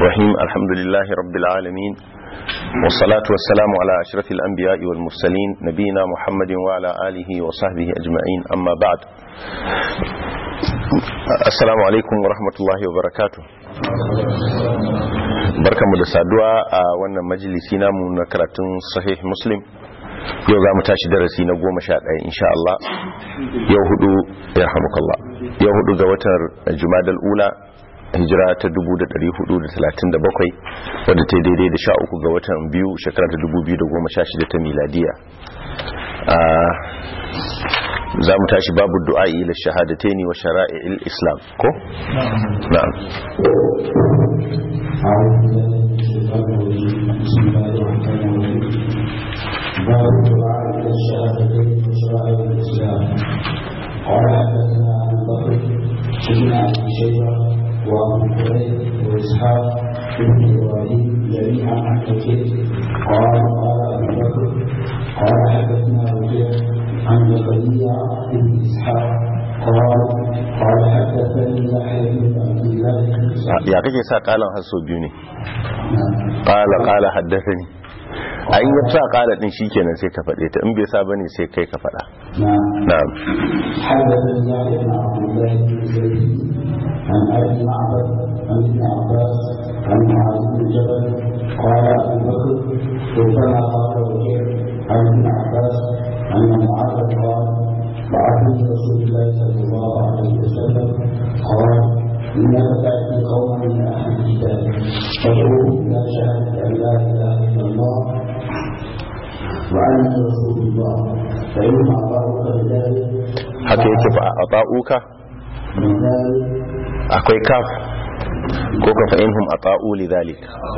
الرحيم الحمد لله رب العالمين والصلاة والسلام على أشرف الأنبياء والمرسلين نبينا محمد وعلى آله وصحبه أجمعين أما بعد السلام عليكم ورحمة الله وبركاته بركة مدسادوا وانا مجلسي نامو نكرة صحيح مسلم yau za mu tashi darasi na 11 insha Allah yau hudu yarhamukallah yau hudu ga watan Jumadal Ula hijira ta 1437 wadda ta daidai da 13 ga watan biyu shekara ta 2016 ta miladiya. Za mu tashi babu du'a ila shahadataini wa shara'il islam ko na'am. باب الدعاء الى الشهادتين وشرائع الاسلام. قال حدثنا ابو بكر بن ابي شيبه وابو كريب واسحاق بن ابراهيم جميعا عن كثير قال ابو بكر قال حدثنا وكيع عن زكريا بن اسحاق قال حدثني يحيى بن عبد الله يا kake sa kalan haso biyu ne qala haddathani an yi sa kala din shikenan sai ka fade ta in bai sa bane sai kai ka fada na'am حدثني يحيى بن عبد الله بن زيد عن ابي معبد عن ابن عباس عن معاذ بن جبل قال ابو بكر ربما قال وكيع عن ابن عباس ان معاذ قال بعثني رسول الله صلى الله عليه وسلم قال انك تاتي قوما من اهل الكتاب تدعوهم الى شهاده ان لا اله الا الله وأني رسول الله فإن أطاعوك بذلك haka yake fa ata'uka akwai kaf ko ka fa inhum ata'u lidhalik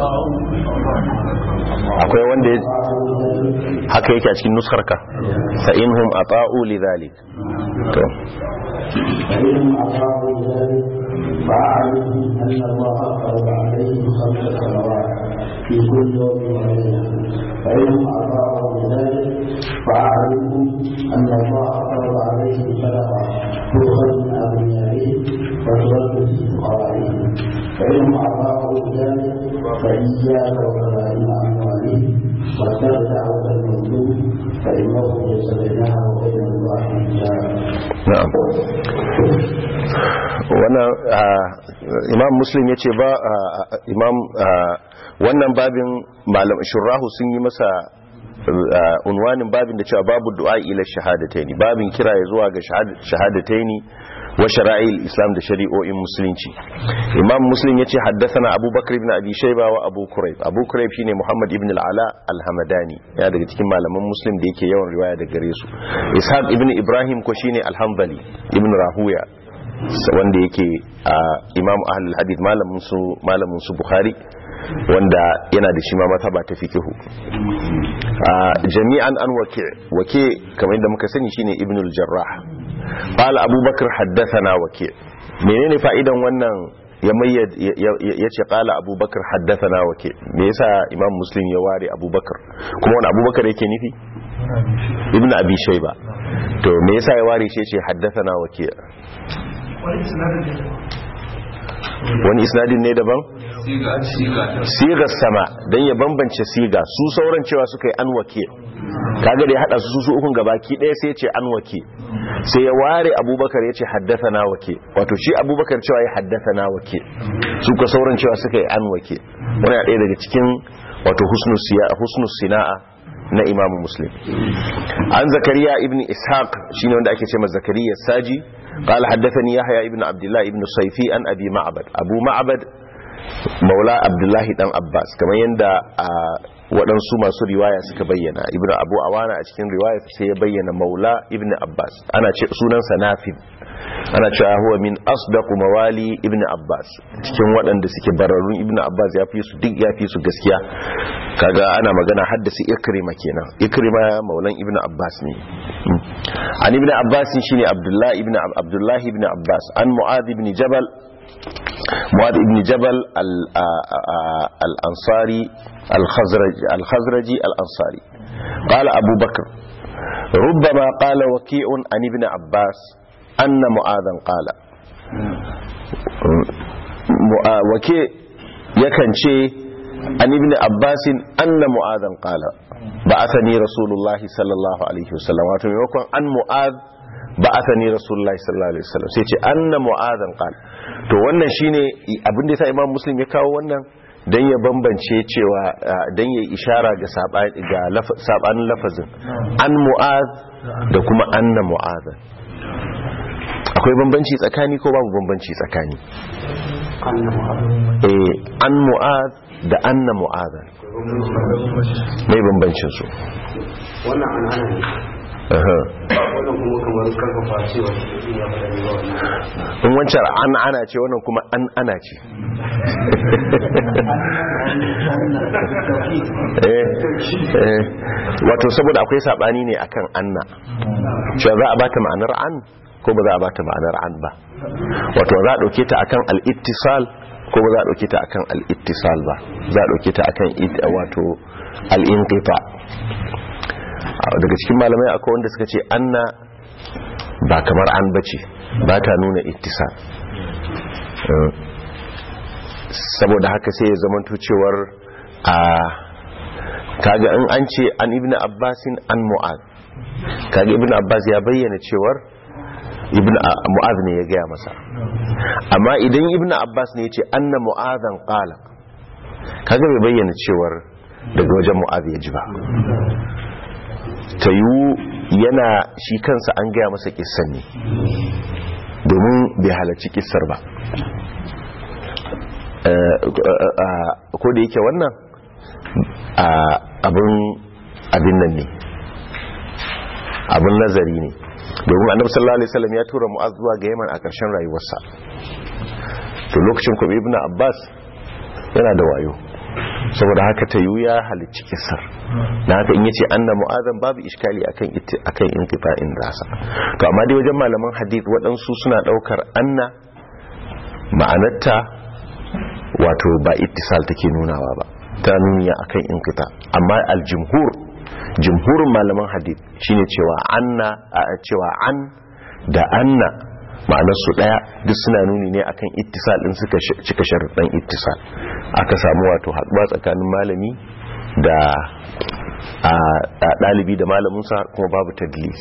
akwai wanda haka yake a cikin nuskarka fa inhum ata'u lidhalik to فإنهم أطاعوا بذلك فأعلموا أن الله فرض عليهم 5 صلوات في كل يوم وليلة فإنهم أطاعوا بذلك فأعلموا أن الله فرض عليهم صدقة تؤخذ من أغنيائهم وترد في فقرائهم فإنهم أطاعوا بذلك فإياك وكبائر أموالهم واتبع دعوة المظلوم فإنه ليس بينها وبين الله حجاب. na'am wannan imam muslim yace ba imam wannan babin malam shurahu sun yi masa unwanin babin da cewa babu du'a ila shahadataini babin kira ya zuwa ga shahadataini wa shara'il islam da shari'o'in musulunci. Imam muslim yace haddathana abubakar ibn abi shayba wa abu kurayb shine muhammad ibn al-ala al-hamadani ya daga cikin malaman muslim da yake yawan riwaya daga gare su. Ishaq ibn ibrahim ko shine al-hanbali ibn rahuya wanda yake imam ahlul hadith malamin su bukhari wanda yana da shi ma mazhaba ta fiqh. Jami'an an waki kamar yadda muka sani shine ibn al-jarrah. qala abubakar haddathana waki menene fa'idan wannan ya ce qala abubakar haddathana waki me yasa imam muslim ya ware abubakar kuma wani abubakar yake nufi ibn abi shayba to me yasa ya ware shi ya ce haddathana waki wani isnadin ne daban sigar sama don ya bambance siga su sauran cewa suka yi an wake kaga da ya hada su ukun gabaki daya sai ya ce an wake sai ya ware abubakar ya ce haddathana wake wato shi abubakar cewa ya haddathana wake su ka sauran cewa suka yi an wake wani ɗaya daga cikin wato husnus sina'a na imamu muslim. An zakariya ibn ishaq shine wanda ake ce masa zakariya saji قال حدثني يحيى ابن عبد الله ابن صيفي عن ابي معبد ابو معبد مولى عبد الله دان عباس kamar yanda waɗansu masu riwaya suka bayyana ibn abu awana a cikin riwaya sai ya bayyana maula ibn abbas ana ce sunansa nafid ana cewa huwa min asdaqu mawali ibn abbas cikin waɗanda suke bararrun ibn abbas ya fi su gaskiya kaga ana magana haddasi ikrima kenan ikrima maulan ibn abbas ne an ibn abbas shine abdullahi ibn abbas an mu'adh ibn jabal al-ansari al-khazraji al-ansari qala abu bakr ربما قال وكيع عن ابن عباس أن معاذا قال wake yakan ce an ibn Abbas anna mu'adhan qala ba'athani rasulullahi sallallahu alaihi wasallam, wato maimakon an mu'adh ba'athani rasulullahi sallallahu alaihi wasallam sai ce anna mu'adhan qala. to wannan shine abin da yasa Imam Muslim ya kawo wannan dan ya bambance cewa dan ya ishara ga sabanin lafazin an mu'adh da kuma anna mu'adhan. akwai bambanci tsakani ko babu bambanci tsakani? An mu'adh da anna mu'adhan mai bambancin su? wannan an ana ne wannan kuma kamar karfafa cewa ya fada ne wannan. in wancan an ana ce wannan kuma an ana ce. wato saboda akwai sabani ne akan anna, cewa za a bata ma'anar an ko ba za a bata ma'anar an ba, wato za a dauke ta akan al-ittisal ko ba za a dauke ta akan al-ittisal ba, za a dauke ta akan wato al-inqita. daga cikin malamai akwai wanda suka ce anna ba kamar an bace, ba ta nuna ittisal, saboda haka sai ya zamanto cewar kaga in an ce an ibn Abbasin an Mu'adh, kaga ibn Abbas ya bayyana cewar ibn Mu'adh ne ya gaya masa. amma idan ibn Abbas ne ya ce anna Mu'adhan qala, kaga bai bayyana cewar daga wajen Mu'adh ya ji ba. tayu yana shi kansa an gaya masa kissan ne domin bai halarci kissar ba. ko da yake wannan abin nan ne, abin nazari ne, domin annabi sallallahu alaihi wasallam ya tura Mu'adh zuwa ga Yaman a ƙarshen rayuwarsa. to lokacin kuma ibnu Abbas yana da wayo, saboda haka tayu ya halicci kissar, da haka in yace anna Mu'adhan babu iskali akan inqita'in rasa. to amma dai wajen malaman hadith waɗansu suna ɗaukar anna ma'anarta wato ba ittisal take nunawa ba, ta nuniya akan inqita. amma jumhurin malaman hadith shine cewa an da anna ma'anar su daya, duk suna nuni ne akan ittisal din suka cika sharuɗan ittisal. aka samu wato haɗuwa tsakanin malami da ɗalibi da malaminsa kuma babu tadlis.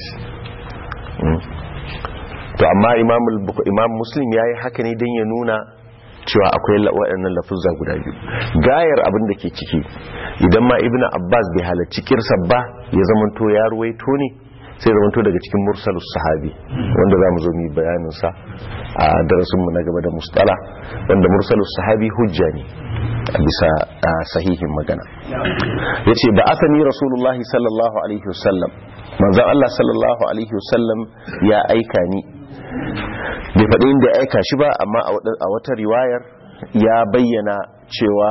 to amma imam Muslim yayi haka ne don ya nuna cewa akwai waɗannan lafuzza guda biyu. gayar abin da ke ciki idan ma ibnu Abbas bai halarci kirsar ba, ya zamanto ya ruwaito ne, sai zamanto daga cikin mursalus sahabi, wanda za mu zo mu bayanin sa a darasinmu na gaba da mustala, wanda mursalus sahabi hujja ne a bisa sahihin magana. yace ba asani rasulullahi sallallahu alaihi wasallam, manzon Allah sallallahu alaihi wasallam ya aika ni. bai faɗi inda ya aika shi ba, amma a wata riwayar ya bayyana cewa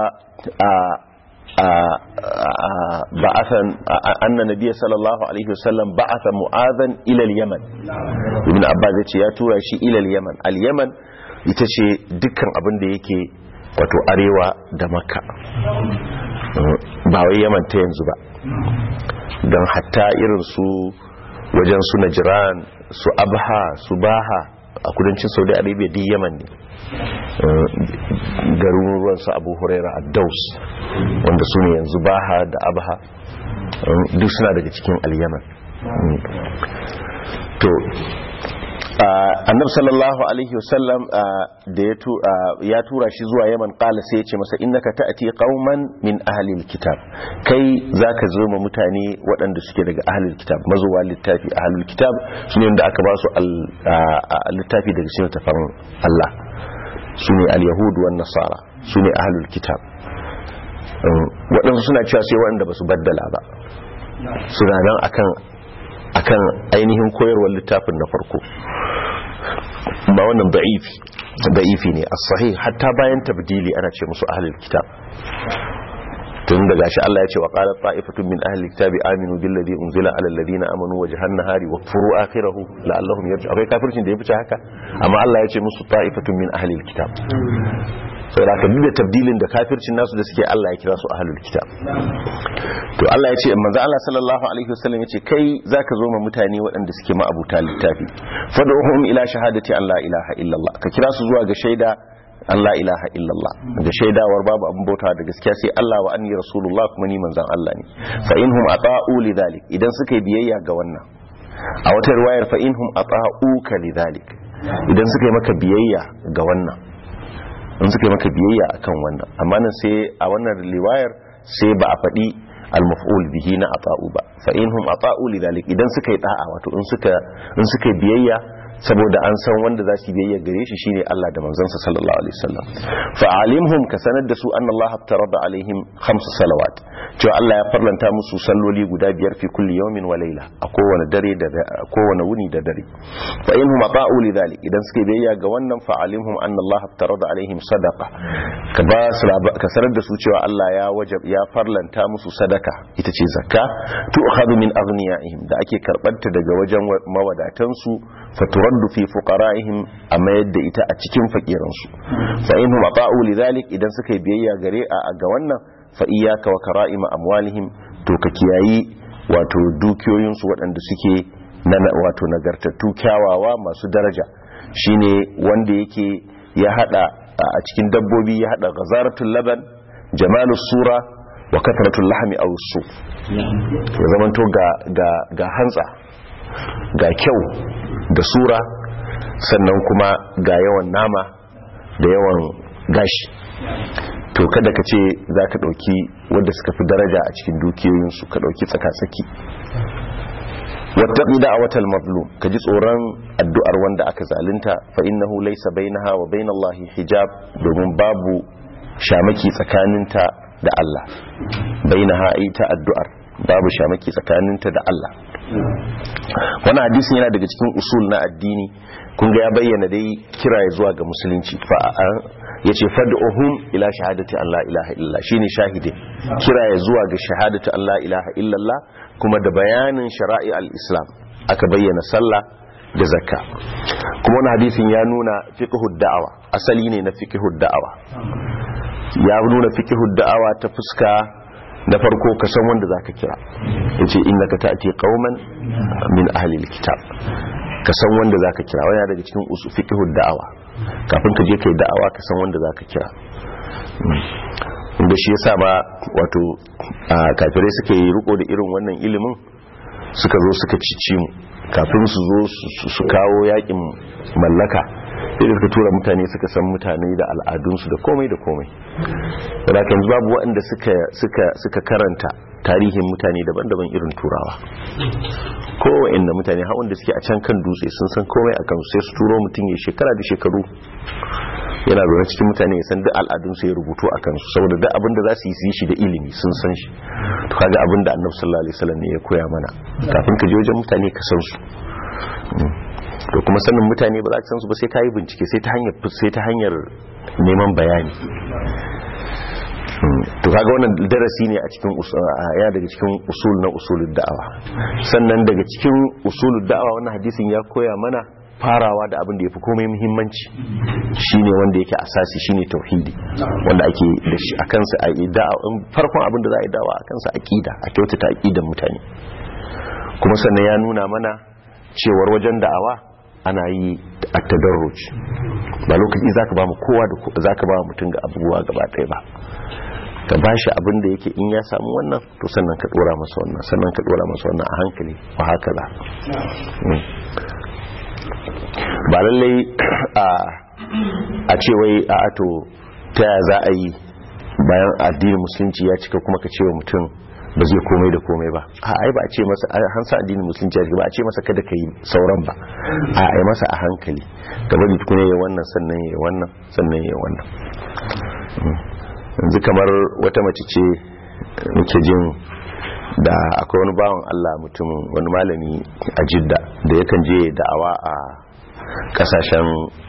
ba'athan anna nabiyyi sallallahu alaihi wasallam ba'atha Mu'adhan ila al-Yaman. ibn Abbas ya ce ya tura shi ila al-Yaman. al-Yaman ita ce dukkan abin da yake wato arewa da Makka, ba wai Yaman ta yanzu ba, don hatta irin su wajen su Najran, su Abha, su Baha a kudancin Saudi Arabia duk Yaman ne. garuruwan su Abu Huraira ad-Daus, wanda su ne yanzu Baha da Abha, duk suna daga cikin al-Yaman. to annabi sallallahu alaihi wasallam da ya tura shi zuwa Yaman, kala sai ya ce masa innaka ta'ti qauman min ahli alkitab, kai zaka zo ma mutane waɗanda suke daga ahli alkitab, mazuwa littafi. ahli alkitab sune wanda aka ba su littafi daga cikin tafan Allah, sune al-yahud wan nasara, sune ahli alkitab. waɗansu suna cewa sai waɗanda basu baddala ba, suna nan akan ainihin koyarwar littafin na farko. ba wannan da'ifi ne. as-sahih hatta bayan tabdili ana ce musu ahlul kitab, tun daga shi Allah ya ce wa qalat ta'ifatun min ahlil kitabi aminu billadhi unzila ala alladhina amanu wajhan nahari wakfuru akhirahu la'allahum yarji'un. akwai kafircin da ya fice haka, amma Allah ya ce musu ta'ifatun min ahlil kitab. sai da duk da tabdilin da kafircin nasu da suke, Allah ya kira su ahlul kitab. to Allah ya ce manzo Allah sallallahu alaihi wasallam ya ce kai zaka zo ma mutane waɗanda suke ma'abuta littafi, fad'uhum ila shahadati an la ilaha illallah, ka kira su zuwa ga shaida an la ilaha illallah da shaidawar babu abin bauta da gaskiya sai Allah wa anni rasulullah kuma ni manzon Allah ne fa inhum ata'u lidhalik idan suka yi biyayya ga wannan a wata riwayar fa inhum ata'uka lidhalik idan suka yi maka biyayya ga wannan in suka yi maka biyayya akan wannan amma nan sai a wannan riwayar sai ba a faɗi al-maf'ul bihi na ata'u ba fa inhum ata'u lidhalik idan suka yi da'a wato in suka yi biyayya saboda an san wanda za su biyayya gare shi shine Allah da manzansa sallallahu alaihi wasallam fa alimhum ka sanar da su anna Allah aftarada alaihim 5 salawat cewa Allah ya farlanta musu salloli guda 5 fi kulli yawmin wa layla a kowane dare da kowane wuni da dare fa inhum ata'u lidhalik idan suka biyayya ga wannan fa alimhum anna Allah aftarada alaihim sadaqa ka sanar da su cewa Allah ya farlanta musu sadaka ita ce zakka tu'khadhu min aghniyaihim da ake karbanta daga wajen mawadatansu faturaddu fi fuqara'ihim amma yadda ita a cikin fakiransu fa inhum ata'u lidhalik idan suka yi biyayya gare ga wannan fa iyyaka wa kara'ima amwalihim to ka kiyayi wato dukiyoyin su waɗanda suke wato nagartattu kyawawa masu daraja shine wanda yake ya hada a cikin dabbobi ya hada ghazaratul laban jamalus sura wa kathratul lahmi aw suf ya zamanto ga hantsa ga kyau da sura sannan kuma ga yawan nama da yawan gashi to kada ka ce za ka ɗauki wadda suka fi daraja a cikin dukiyoyinsu ka ɗauki tsaka-tsaki wattaƙi da'awatal mazlum ka ji tsoron addu'ar wanda aka zalunta fa innahu laysa bainaha wa bainallahi hijab domin babu shamaki tsakaninta da Allah bainaha ita addu'ar babu shamaki tsakaninta da Allah. Wannan hadisin yana daga cikin usul na addini kun ga ya bayyana dai kira ya zuwa ga musulunci fa yace fad'uhum ila shahadati an la ilaha illallah shine shahide kira ya zuwa ga shahadati an la ilaha illallah kuma da bayanin shara'i al-islam aka bayyana sallah da zakka kuma wannan hadisin ya nuna fiqhud da'awa asali ne na fiqhud da'awa ya nuna fiqhud da'awa ta fuska da farko ka san wanda zaka kira yace innaka ta'ti qauman min ahli alkitab ka san wanda zaka kira wani daga cikin fiqhud da'awa kafin ka je kai da'awa ka san wanda zaka kira inda shi yasa ba wato kafirai suka yi riko da irin wannan ilimin suka zo suka cici mu kafin su zo su kawo yakin mallaka sai da suka tura mutane suka san mutane da al'adunsu da komai da komai da kan babu waɗanda suka karanta tarihin mutane daban-daban irin turawa kowanne mutane har wanda suke a can kan dutse sun san komai a kansu sai su turo mutum ya shekara da shekaru yana zaune cikin mutane ya san duk al'adunsu ya rubutu a kansu saboda duk abin da za su yi shi da ilimi sun san shi to kaga abin da annabi sallallahu alaihi wasallam ne ya koya mana kafin ka je wajen mutane ka san su to kuma sanin mutane ba za ka san su ba sai ka yi bincike sai ta hanyar neman bayani to kaga wannan darasi ne a cikin ya daga cikin usul na usulul da'awa sannan daga cikin usulul da'awa wannan hadisin ya koya mana farawa da abin da yafi komai muhimmanci shine wanda yake asasi shine tauhidi wanda ake da shi akan sa ai da'awa farkon abin da za a yi da'awa akan sa aqida a kyautata aqidan mutane kuma sannan ya nuna mana cewar wajen da'awa ana yi at-tadarruj ba lokaci zaka ba mu kowa da zaka ba mutum ga abubuwa gaba ɗaya ba ka bashi abin da yake in ya samu wannan to sannan ka dora masa wannan sannan ka dora masa wannan a hankali wa haka za ba lallai a ce wai a ato ta yaya za a yi bayan addinin musulunci ya cika kuma ka ce wa mutum ba zai komai da komai ba ai ba a ce masa an sa addinin musulunci ya cika ba a ce masa kada ka yi sauran ba a yi masa a hankali ka bari tukune ya wannan sannan ya wannan sannan ya wannan yanzu kamar wata mace ce muke jin da akwai wani bawan Allah mutumin wani malami a Jidda da yakan je da'awa a kasashen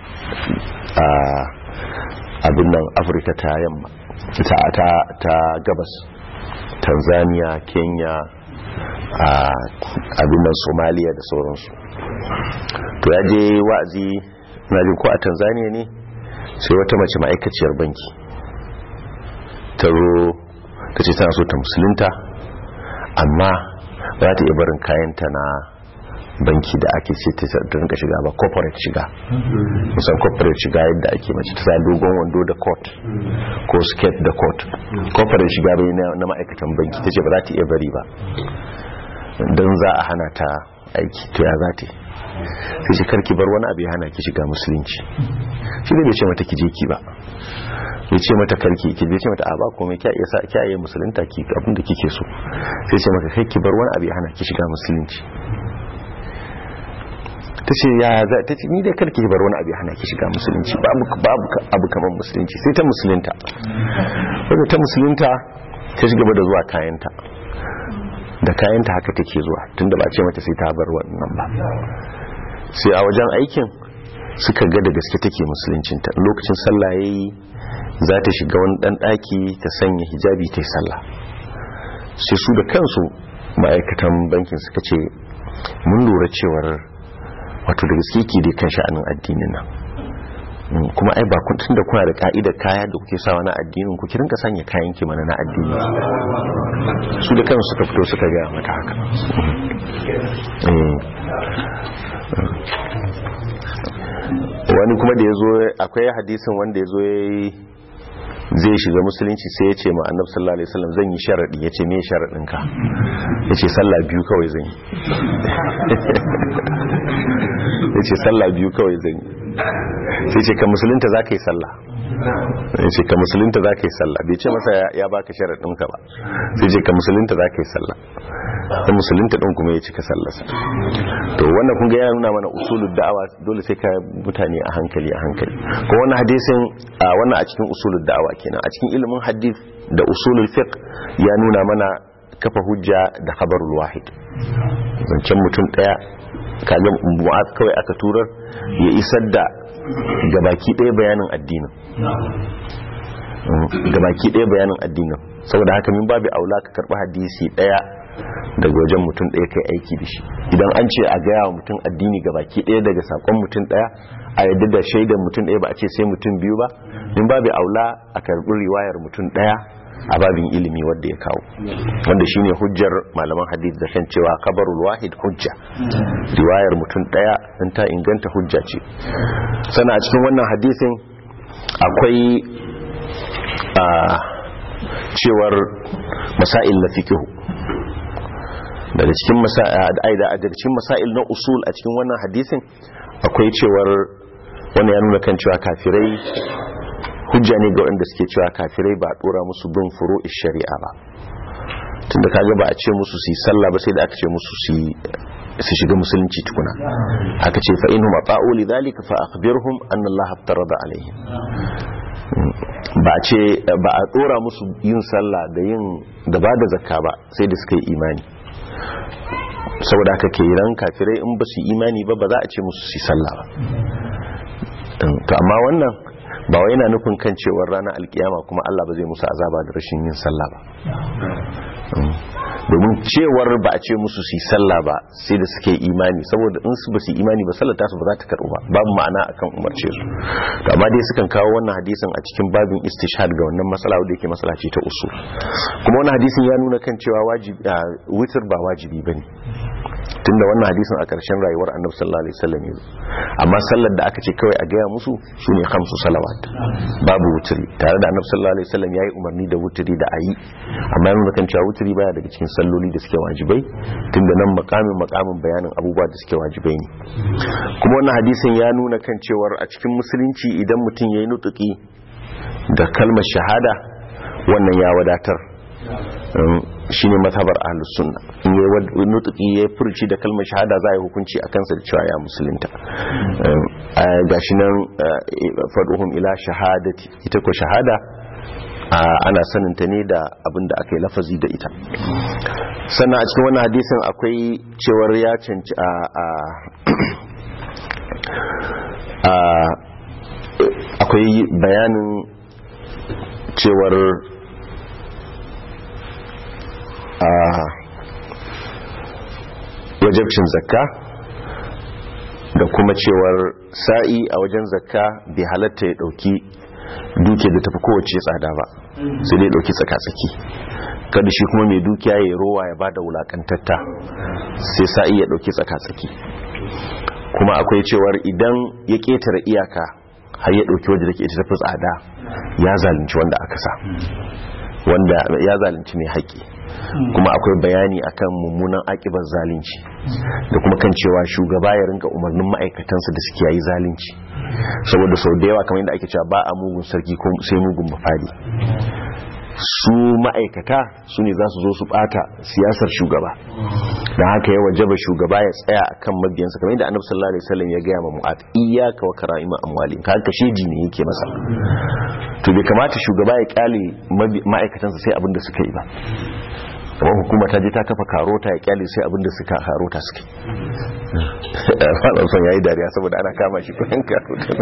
abin nan Afirka ta yamma ta gabas Tanzania, Kenya, abin nan Somalia da sauransu to ya je wa'azi na jin ko a Tanzania ne sai wata mace ma'aikaciyar banki ta ce tana so ta musulunta amma ba za ta iya barin kayanta banki da ake ce ta rinka shiga ba, corporate shiga. Musan corporate shiga yadda ake mace ta sa dogon wando da coat ko skirt da coat. Corporate shiga bai na ma'aikatan banki, ta ce ba za ta iya bari ba don za a hana ta aiki. To ya za ta sai ce karki bar wani abu ya hana ki shiga musulunci. Shi ne bai ce mata ki je ki ba, ya ce mata karki ki bai ce mata a ba komai kya iya musulunta ki abin da kike so. Sai ce maka kai ki bar wani abu ya hana ki shiga musulunci. Ta ce ya za ta ce ni dai karki bar wani abu ya hana ki shiga musulunci, babu abu kamar musulunci. Sai ta musulunta. Wanda ta musulunta ta shiga da zuwa kayanta, da kayanta haka take zuwa, tunda ba ce mata sai ta bar wannan ba. Sai a wajen aikin suka ga da gaske take musuluncinta. Lokacin sallah yayi za ta shiga wani dan daki ta sanya hijabi ta yi sallah. Sai su da kansu ma'aikatan bankin suka ce mun lura cewar wato da gaske ke dai kan sha'anin addinin nan, kuma ai ba kun tunda kuna da ka'idar kaya da kuke sawa na addinin ku, ki rinka sanya kayan ki mana na addini. Su da kansu suka fito suka ga mata haka. Wani kuma da yazo akwai hadisin wanda yazo zai shiga musulunci sai ya ce ma annabi sallallahu alaihi wasallam zan yi sharadi. Ya ce me sharadin ka? Ya ce sallah biyu kawai zan yi. Ya ce sallah biyu kawai zan yi. Sai ce ka musulunta za ka yi sallah. Ya ce ka musulunta za ka yi sallah. Bai ce masa ya baka sharadin ka ba. Sai ce ka musulunta za ka yi sallah. Ta musulunta din kuma ya cika sallarsa. To wannan kun ga ya nuna mana usulul da'awa, dole sai ka mutane a hankali. Ko wannan hadisin wannan a cikin usulul da'awa kenan. A cikin ilimin hadith da usulul fiqh ya nuna mana kafa hujja da khabarul wahid. Zancen mutum daya kaga Mu'adh kawai aka turar ya isar da gabaki daya bayanin addinin. Saboda haka min babu aula ka karba hadisi daya daga wajen mutum ɗaya kai aiki da shi. Idan an ce a gaya wa mutum addini ga baki ɗaya daga sakon mutum ɗaya, a yadda da shaidar mutum ɗaya, ba a ce sai mutum biyu ba, in babu aula a karɓi riwayar mutum ɗaya a babin ilimi wanda ya kawo, wanda shine hujjar malaman hadith da kan cewa kabarul wahid hujja. Riwayar mutum ɗaya in ta inganta hujja ce. Sana a cikin wannan hadisin akwai cewar masail na fiqh daga cikin masail na usul a cikin wannan hadisin akwai cewar wannan ya nuna kan cewa kafirai hujja ne ga wanda suke cewa kafirai ba a dora musu bin furu'ish shari'a ba, tunda kaga ba a ce musu su yi sallah ba sai da aka ce musu su shiga musulunci tukuna. Aka ce fa inhum ata'u lidhalika fa akhbirhum anna Allah aftarada alaihim. Ba a dora musu yin sallah da ba da zakka ba sai da suka yi imani. Saboda haka kenan kafirai in ba su imani ba za a ce musu su sallah ba. To amma wannan ba wai yana nufin kan cewar ranar alkiyama kuma Allah ba zai musu azaba da rashin yin sallah ba. Domin cewar ba a ce musu su sallah ba sai da suke imani, saboda in su ba su imani ba sallar tasu ba za ta karɓu ba, babu ma'ana akan umarce su. To amma dai sukan kawo wannan hadisin a cikin babin istishhad ga wannan matsala wanda yake matsala ce ta usul. Kuma wannan hadisin ya nuna kan cewa witr ba wajibi bane, tunda wannan hadisin a ƙarshen rayuwar Annabi sallallahu alaihi wasallam ne. Amma sallar da aka ce kawai a gaya musu shine 5 salawat, babu wutri, tare da Annabi sallallahu alaihi wasallam yayi umarni da wutri da ayi, amma yana nuna kan cewa wutri baya daga cikin salloli da suke wajibai, tunda nan makamin bayanin abubuwa da suke wajibai ne. Kuma wannan hadisin ya nuna kan cewar a cikin musulunci idan mutum yayi nutuki da kalmar shahada wannan ya wadatar. Shine mazhabar ahlus sunna, in yayi nutuki yayi furci da kalmar shahada za a yi hukunci a kansa da cewa ya musulunta. Gashi nan faduhum ila shahadati, ita ko shahada ana saninta ne da abin da aka yi lafazi da ita. Sannan a cikin wannan hadisin akwai cewar ya canci akwai bayanin cewar wajabcin zakka da kuma cewar sa'i a wajen zakka bai halatta ya dauki duke da tafi kowace tsada ba. sai dai dauki tsaka-tsaki. Kada shi kuma mai dukiya ya rowa ya bada wulakantatta, sai sa'i ya dauki tsaka-tsaki. Kuma akwai cewar idan ya ketare iyaka har ya dauki wajen da ke tafi tsada, ya zalunci wanda aka sa, wanda ya zalunci mai haƙi. Kuma akwai bayani akan mummunan akibar zalunci da kuma kan cewa shugaba ya rinka umarnin ma'aikatansa da suke yi zalunci, saboda sau da yawa kamar yadda ake cewa ba a mugun sarki ko sai mugun mafadi. Su ma'aikata su ne za su zo su bata siyasar shugaba, da haka ya wajaba shugaba ya tsaya akan mabiyansa, kamar yadda annabi sallallahu alaihi wasallam ya gaya ma Mu'adh, iyyaka wa kara'ima amwali, ka sheji ne yake masa. To bai kamata shugaba ya kyale ma'aikatansa sai abinda suka yi ba, kamar hukuma ta je ta kafa karota ya kyale sai abinda suka karota suke. Faɗin son yayi dariya saboda ana kama shi kudin karota.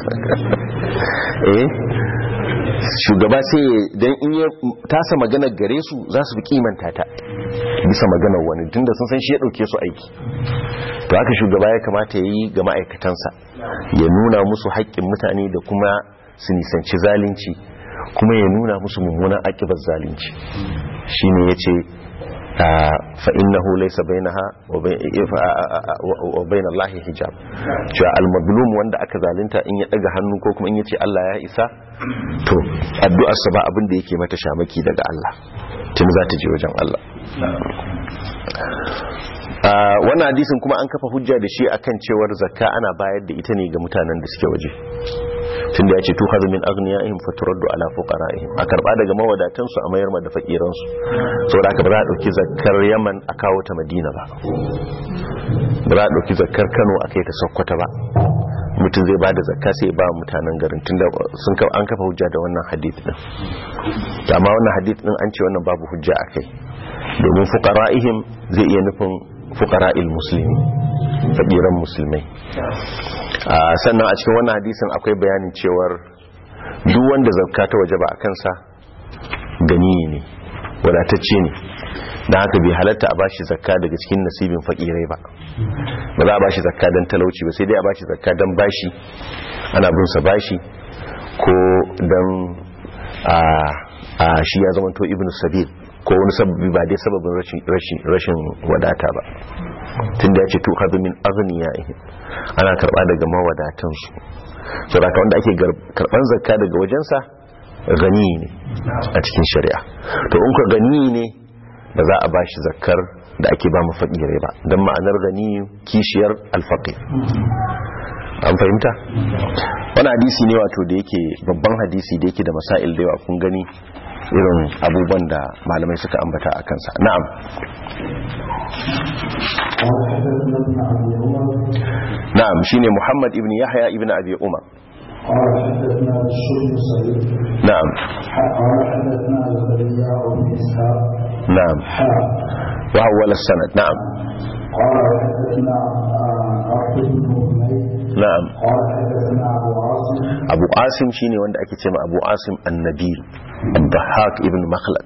Shugaba sai dan in ya tasa maganar gare su za su fi kimanta ta bisa maganar wani, tunda sun san shi ya dauke su aiki. To haka shugaba ya kamata ya yi ga ma'aikatansa, ya nuna musu haƙƙin mutane da kuma su nisanci zalunci, kuma ya nuna musu mummunan akibar zalunci. Shine yace fa innahu laysa bainaha wa bain Allah hijab, cewa al-mazlum wanda aka zalunta in ya daga hannu ko kuma in yace Allah ya isa, to addu'ar sa ba abin da yake mata shamaki daga Allah, tun za ta je wajen Allah. Wannan hadisin kuma an kafa hujja da shi akan cewar zakka ana bayar da ita ne ga mutanen da suke waje, tunda ya ce tu hazu min aghniyahim faturaddu ala fuqara'ihim, a karba daga mawadatan su a mayar ma da fakiran su. Saboda haka ba za a dauki zakkar Yaman a kawo ta Madina ba, ba za a dauki zakkar Kano a kai ta Sokoto ba. Mutum zai bada zakka sai ya ba mutanen garin, tunda an kafa hujja da wannan hadith din. Amma wannan hadith din an ce wannan babu hujja akai, domin fuqara'ihim zai iya nufin fuqara'il muslimi, fakiran musulmai. Sannan a cikin wannan hadisin akwai bayanin cewar duk wanda zakka ta wajaba a kansa gani ne, wadatacce ne, dan haka bai halatta a bashi zakka daga cikin nasibin fakirai ba. Ba za a bashi zakka dan talauci ba, sai dai a bashi zakka dan bashi, ana bin sa bashi, ko dan shi ya zama to ibnu sabil, ko wani sababi ba dai sababin rashin wadata ba. Tunda ya ce tu hadu min aghniyahim, ana karba daga mawadatan su. Saboda wanda ake karban zakka daga wajensa gani ne a cikin shari'a. To in ka gani ne ba za a bashi zakkar da ake ba mu fakire ba, dan ma'anar gani kishiyar alfaqir. An fahimta? Wannan hadisi ne wato da yake babban hadisi da yake da masail da yawa, kun gani irin abubuwan da malamai suka ambata a kansa. Na'am. Na'am, shine Muhammad ibn Yahya ibn Abi Umar. Na'am. Na'am. Wa awwal as-sanad. Na'am. Na'am. Abu Asim shine wanda ake cewa Abu Asim an-Nabil, Abdahak ibn Makhlad.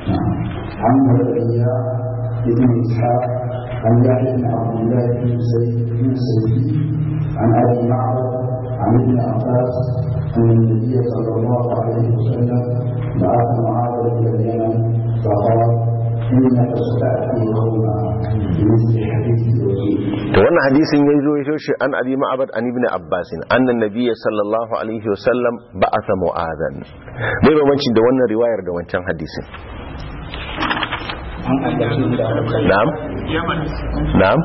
ابن إسحاق عن يحيى بن عبد الله بن سيد عن أبي معبد عن ابن عباس أن النبي صلى الله عليه وسلم بعث معاذ إلى اليمن فقال إنك ستأتي قوما بمثل حديث الوزير. wannan hadisin ya zo shi an Abi Ma'bad an ibn Abbas anna an-nabiy sallallahu alaihi wasallam ba'atha Mu'adhan. Bai bambanci da wannan riwayar da wancan hadisin. Na'am. Na'am.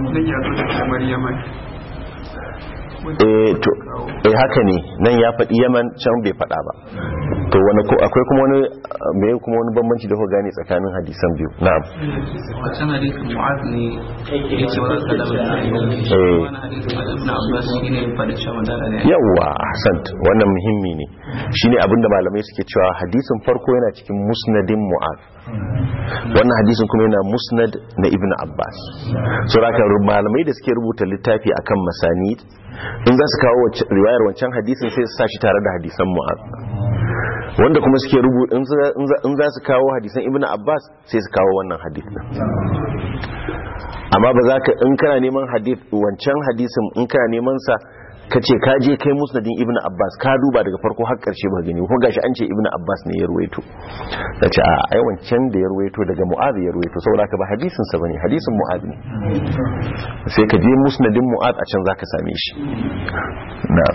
Haka ne, nan ya faɗi Yaman, can bai faɗa ba. To wani ko akwai kuma wani mai kuma wani bambanci da ku gane tsakanin hadisan biyu. Na'am. Wancan hadisin Mu'adh ne yake wa sallallahu alaihi wasallam. Wannan hadisin Ibn Abbas shine faɗin shamadana ne. Yawwa, ahsant. Wannan muhimmi ne. Shine abinda malamai suke cewa hadisin farko yana cikin musnadin Mu'adh. Wannan hadisin kuma yana musnad na Ibn Abbas. Saboda malamai da suke rubuta littafi akan masanid, in za su kawo riwayar wancan hadisin sai su sa shi tare da hadisan Mu'adh. Wanda kuma suke rubuta in za su kawo hadisan Ibn Abbas sai su kawo wannan hadisin. Amma ba za ka, in kana neman hadith wancan hadisin, in kana neman sa kace ka je kai musnadin ibn abbas ka duba daga farko har karshe ba gani ko gashi an ce ibn abbas ne ya ruwaito kace a ai wancan da ya ruwaito daga mu'adh ya ruwaito saboda ka ba hadisin sa bane hadisin mu'adh ne sai ka je musnadin mu'adh a can zaka same shi na'am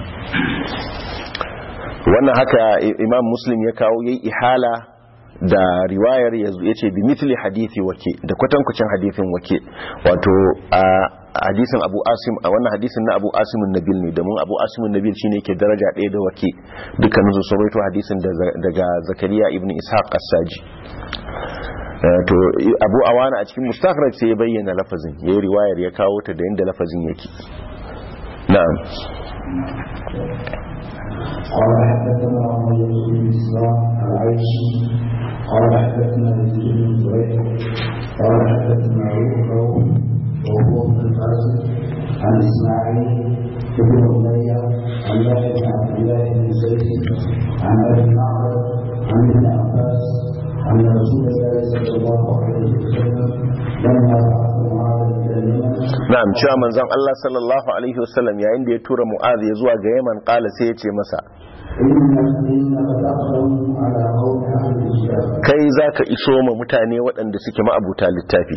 wannan haka imam muslim ya kawo yayi ihala da riwayar yace bi mithli hadisi wake da kwatankwacin hadisin wake wato a hadisin Abu Asim a wannan hadisin na Abu Asim an-Nabil ne domin Abu Asim an-Nabil shine yake daraja ɗaya da wake dukkanin su sun rawaito hadisin daga Zakariya ibn Ishaq as-Saji to Abu Awana a cikin Mustakhraj sai ya bayyana lafazin yayi riwayar ya kawo ta da yanda lafazin yake na'am قال حدثنا عمر بن اسلام العيشي قال حدثنا يزيد بن زريع قال حدثنا روح وهو ابن القاسم عن اسماعيل بن اميه عن يحيى بن عبد الله بن زيد عن ابي معبد عن ابن عباس ان رسول الله صلى الله عليه وسلم لما بعث معاذ الى اليمن na'am cewa manzon Allah sallallahu alaihi wasallam yayin da ya tura Mu'adh ya zuwa ga Yaman kala sai ya ce masa kai zaka iso ma mutane waɗanda suke ma'abuta littafi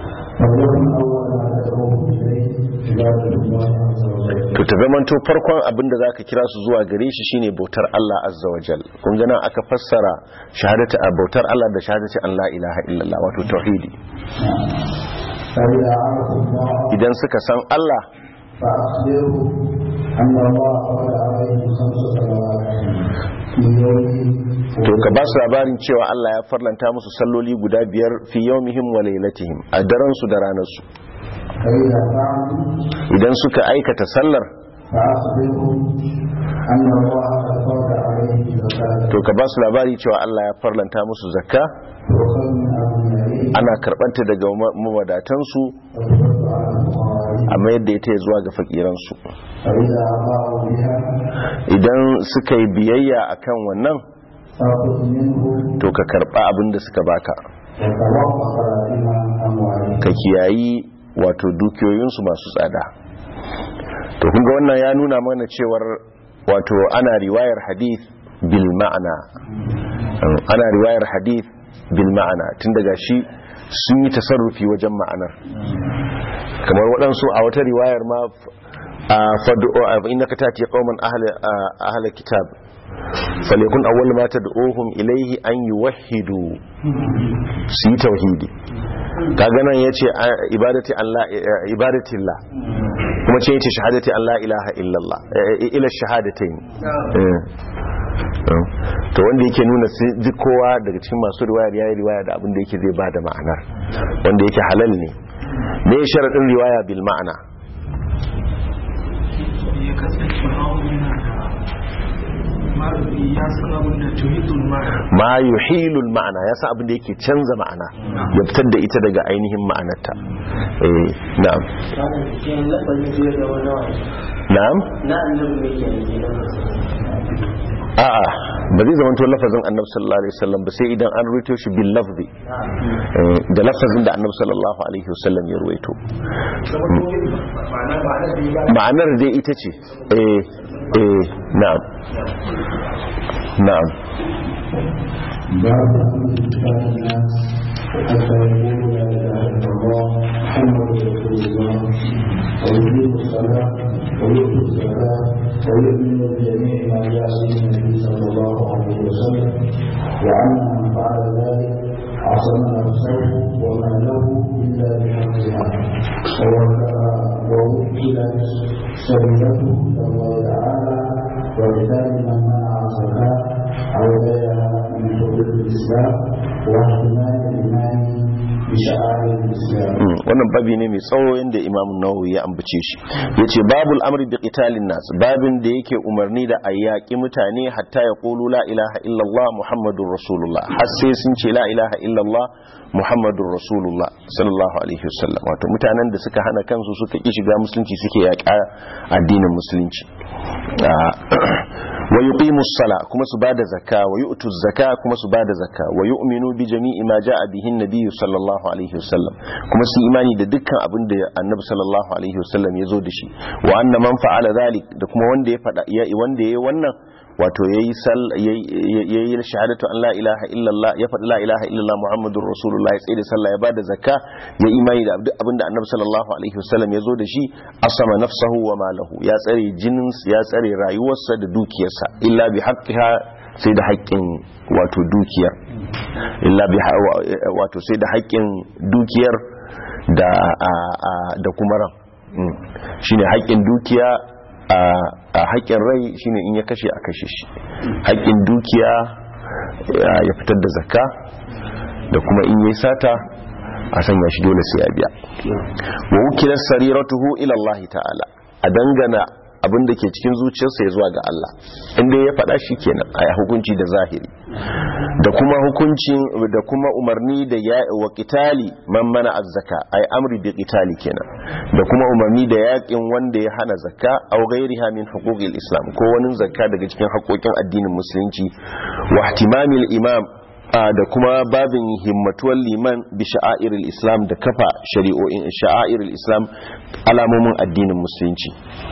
to ta zamanto farkon abin da zaka kira su zuwa gare shi shine bautar Allah azza wa jal kun ga nan aka fassara shahadatu a bautar Allah da shahadatu an la ilaha illallah wato tauhidi idan suka san Allah to ka ba su labarin cewa Allah ya farlanta musu salloli guda 5 fi yawmihim wa laylatihim a daren su da ranar su idan suka aikata sallar to ka ba su labari cewa Allah ya farlanta musu zakka ana karbanta daga mawadatansu amma yadda ita zuwa ga fakiransu idan suka yi biyayya akan wannan to ka karba abin da suka baka ka kiyayi wato dukiyoyinsu masu tsada to kunga wannan ya nuna mana cewar wato ana riwayar hadith bil ma'ana ana riwayar hadith bil ma'ana tun daga shi sun yi tasarrufi wajen ma'anar kamar waɗansu a wata riwayar ma fadu'u innaka tati qauman ahla kitab falyakun awwal ma tad'uhum ilayhi an yuwahhidu su yi tauhidi kaga nan yace ibadati Allah ibadatillah kuma ce yace shahadati Allah ilaha illallah ila shahadatayn to wanda yake nuna duk kowa daga cikin masu riwayar yayi riwaya da abin da yake zai bada ma'anar wanda yake halal ne me sharadin riwaya bil ma'ana ma yuhilul ma'ana ya san abin da yake canza ma'ana ya fitar da ita daga ainihin ma'anarta na'am na'am a'a ba zai zama to lafazin annabi sallallahu alaihi wasallam ba sai idan an ruwaito shi bil lafzi da lafazin da annabi sallallahu alaihi wasallam ya ruwaito ma'anar dai ita ce na'am na'am حتى يقول لا اله الا الله محمد رسول الله ويقيم الصلاه ويؤتي الزكاه ويؤمن بجميع ما جاء به النبي صلى الله عليه وسلم وان من فعل ذلك عصم نفسه وماله الا بحقها ووكلت سبيلته الى الله تعالى وبذلك من منع الزكاه او غيرها من حدود الاسلام واحتمال الايمان بشعائر الاسلام. wannan babi ne mai tsawo yanda Imam Nawawi ya ambace shi yace babul amri bi qitalin nas babin da yake umarni da ayyaki mutane hatta ya qulu la ilaha illallah muhammadur rasulullah har sai sun ce la ilaha illallah muhammadur rasulullah sallallahu alaihi wasallam wato mutanen da suka hana kansu suka ki shiga musulunci suke yaƙa addinin musulunci wa yuqimus sala kuma su bada zakka wa yu'tuz zakka kuma su bada zakka wa yu'minu bi jami'i ma ja'a bihi an-nabiy sallallahu alaihi wasallam kuma su imani da dukkan abin da annabi sallallahu alaihi wasallam ya zo da shi wa anna man fa'ala dhalik da kuma wanda ya fada wanda yayi wannan wato yayi shahadatu an la ilaha illallah ya faɗi la ilaha illallah muhammadur rasulullah ya tsaye da sallah ya bada zakka ya imani da abinda annabi sallallahu alaihi wasallam ya zo da shi asama nafsahu wa malahu ya tsare jinin ya tsare rayuwarsa da dukiyarsa illa bi haqqiha sai da haƙƙin wato dukiyar illa bi wato sai da haƙƙin dukiyar da kuma ran shine haƙƙin dukiya a haƙƙin rai shine in ya kashe a kashe shi haƙƙin dukiya ya fitar da zakka da kuma in yayi sata a sanya shi dole sai ya biya wa wukilat sariratuhu ila Allah ta'ala a dangana abin da ke cikin zuciyarsa ya zuwa ga Allah inda ya faɗa shi kenan a hukunci da zahiri da kuma hukuncin da kuma umarni da ya wa qitali man mana az-zaka ay amri bi qitali kenan da kuma umarni da yakin wanda ya hana zakka aw ghairiha min huquqil islam ko wani zakka daga cikin haƙoƙin addinin musulunci wa ihtimamil imam da kuma babin himmatuwar liman bi sha'airil islam da kafa shari'o'in sha'airil islam alamomin addinin musulunci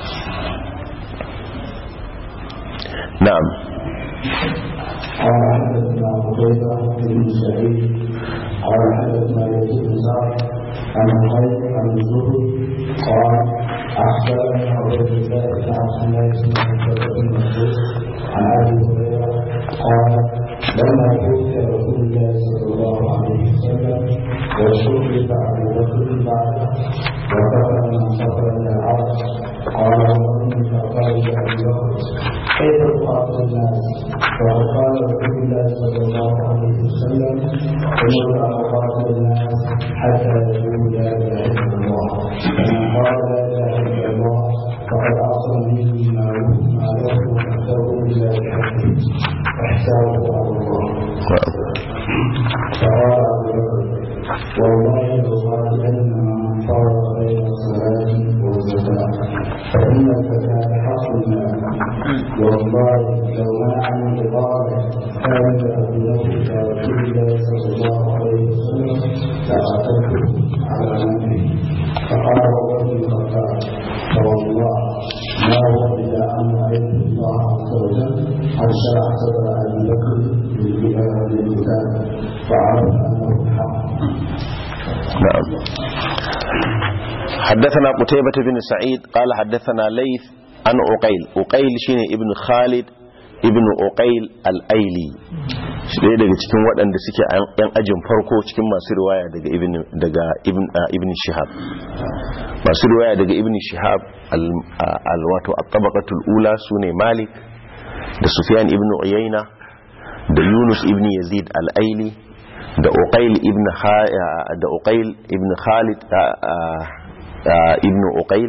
na'am قال حدثنا قتيبة بن سعيد قال حدثنا يزيد بن سعد عن خير عن الزهري قال أخبرني عبيد الله بن عبد الله بن مسعود عن أبي هريرة قال لما توفي رسول الله صلى الله عليه وسلم وشرب أبو بكر بعده وكفر من سفر إلى العرش قال ومن فقال لأبي بكر كيف تقاتل الناس؟ وقال رسول الله صلى الله عليه وسلم امر ان اقاتل الناس حتى يقولوا لا اله الا الله فمن قال لا اله الا الله فقد اعصم مني ما له وحده الى بحقه واحسابه على الله. فقال ابو بكر والله لأقاتلن من فرق بين الصلاه والزكاه فان الزكاه حق المال والله لو منعني بضاعه كانت ابنه الى رسول الله صلى الله عليه وسلم لاخذته على منه فقال عمر بن الخطاب فوالله ما هو الا ان رايت الله عز وجل قد شرع صدر ابي بكر للكتاب فعرف انه الحق. نعم. حدثنا قتيبة بن سعيد قال حدثنا ليث عن أقيل شيني ابن خالد ابن أقيل الأيلي ɗaya daga cikin waɗanda suke yan ajin farko cikin masu riwaya daga ibn shihab masu riwaya daga ibn shihab wato at-tabaqatul ula sune malik da sufyan ibn uyayna da yunus ibn yazid al-aili da uqayl ibn khalid ibn uqayl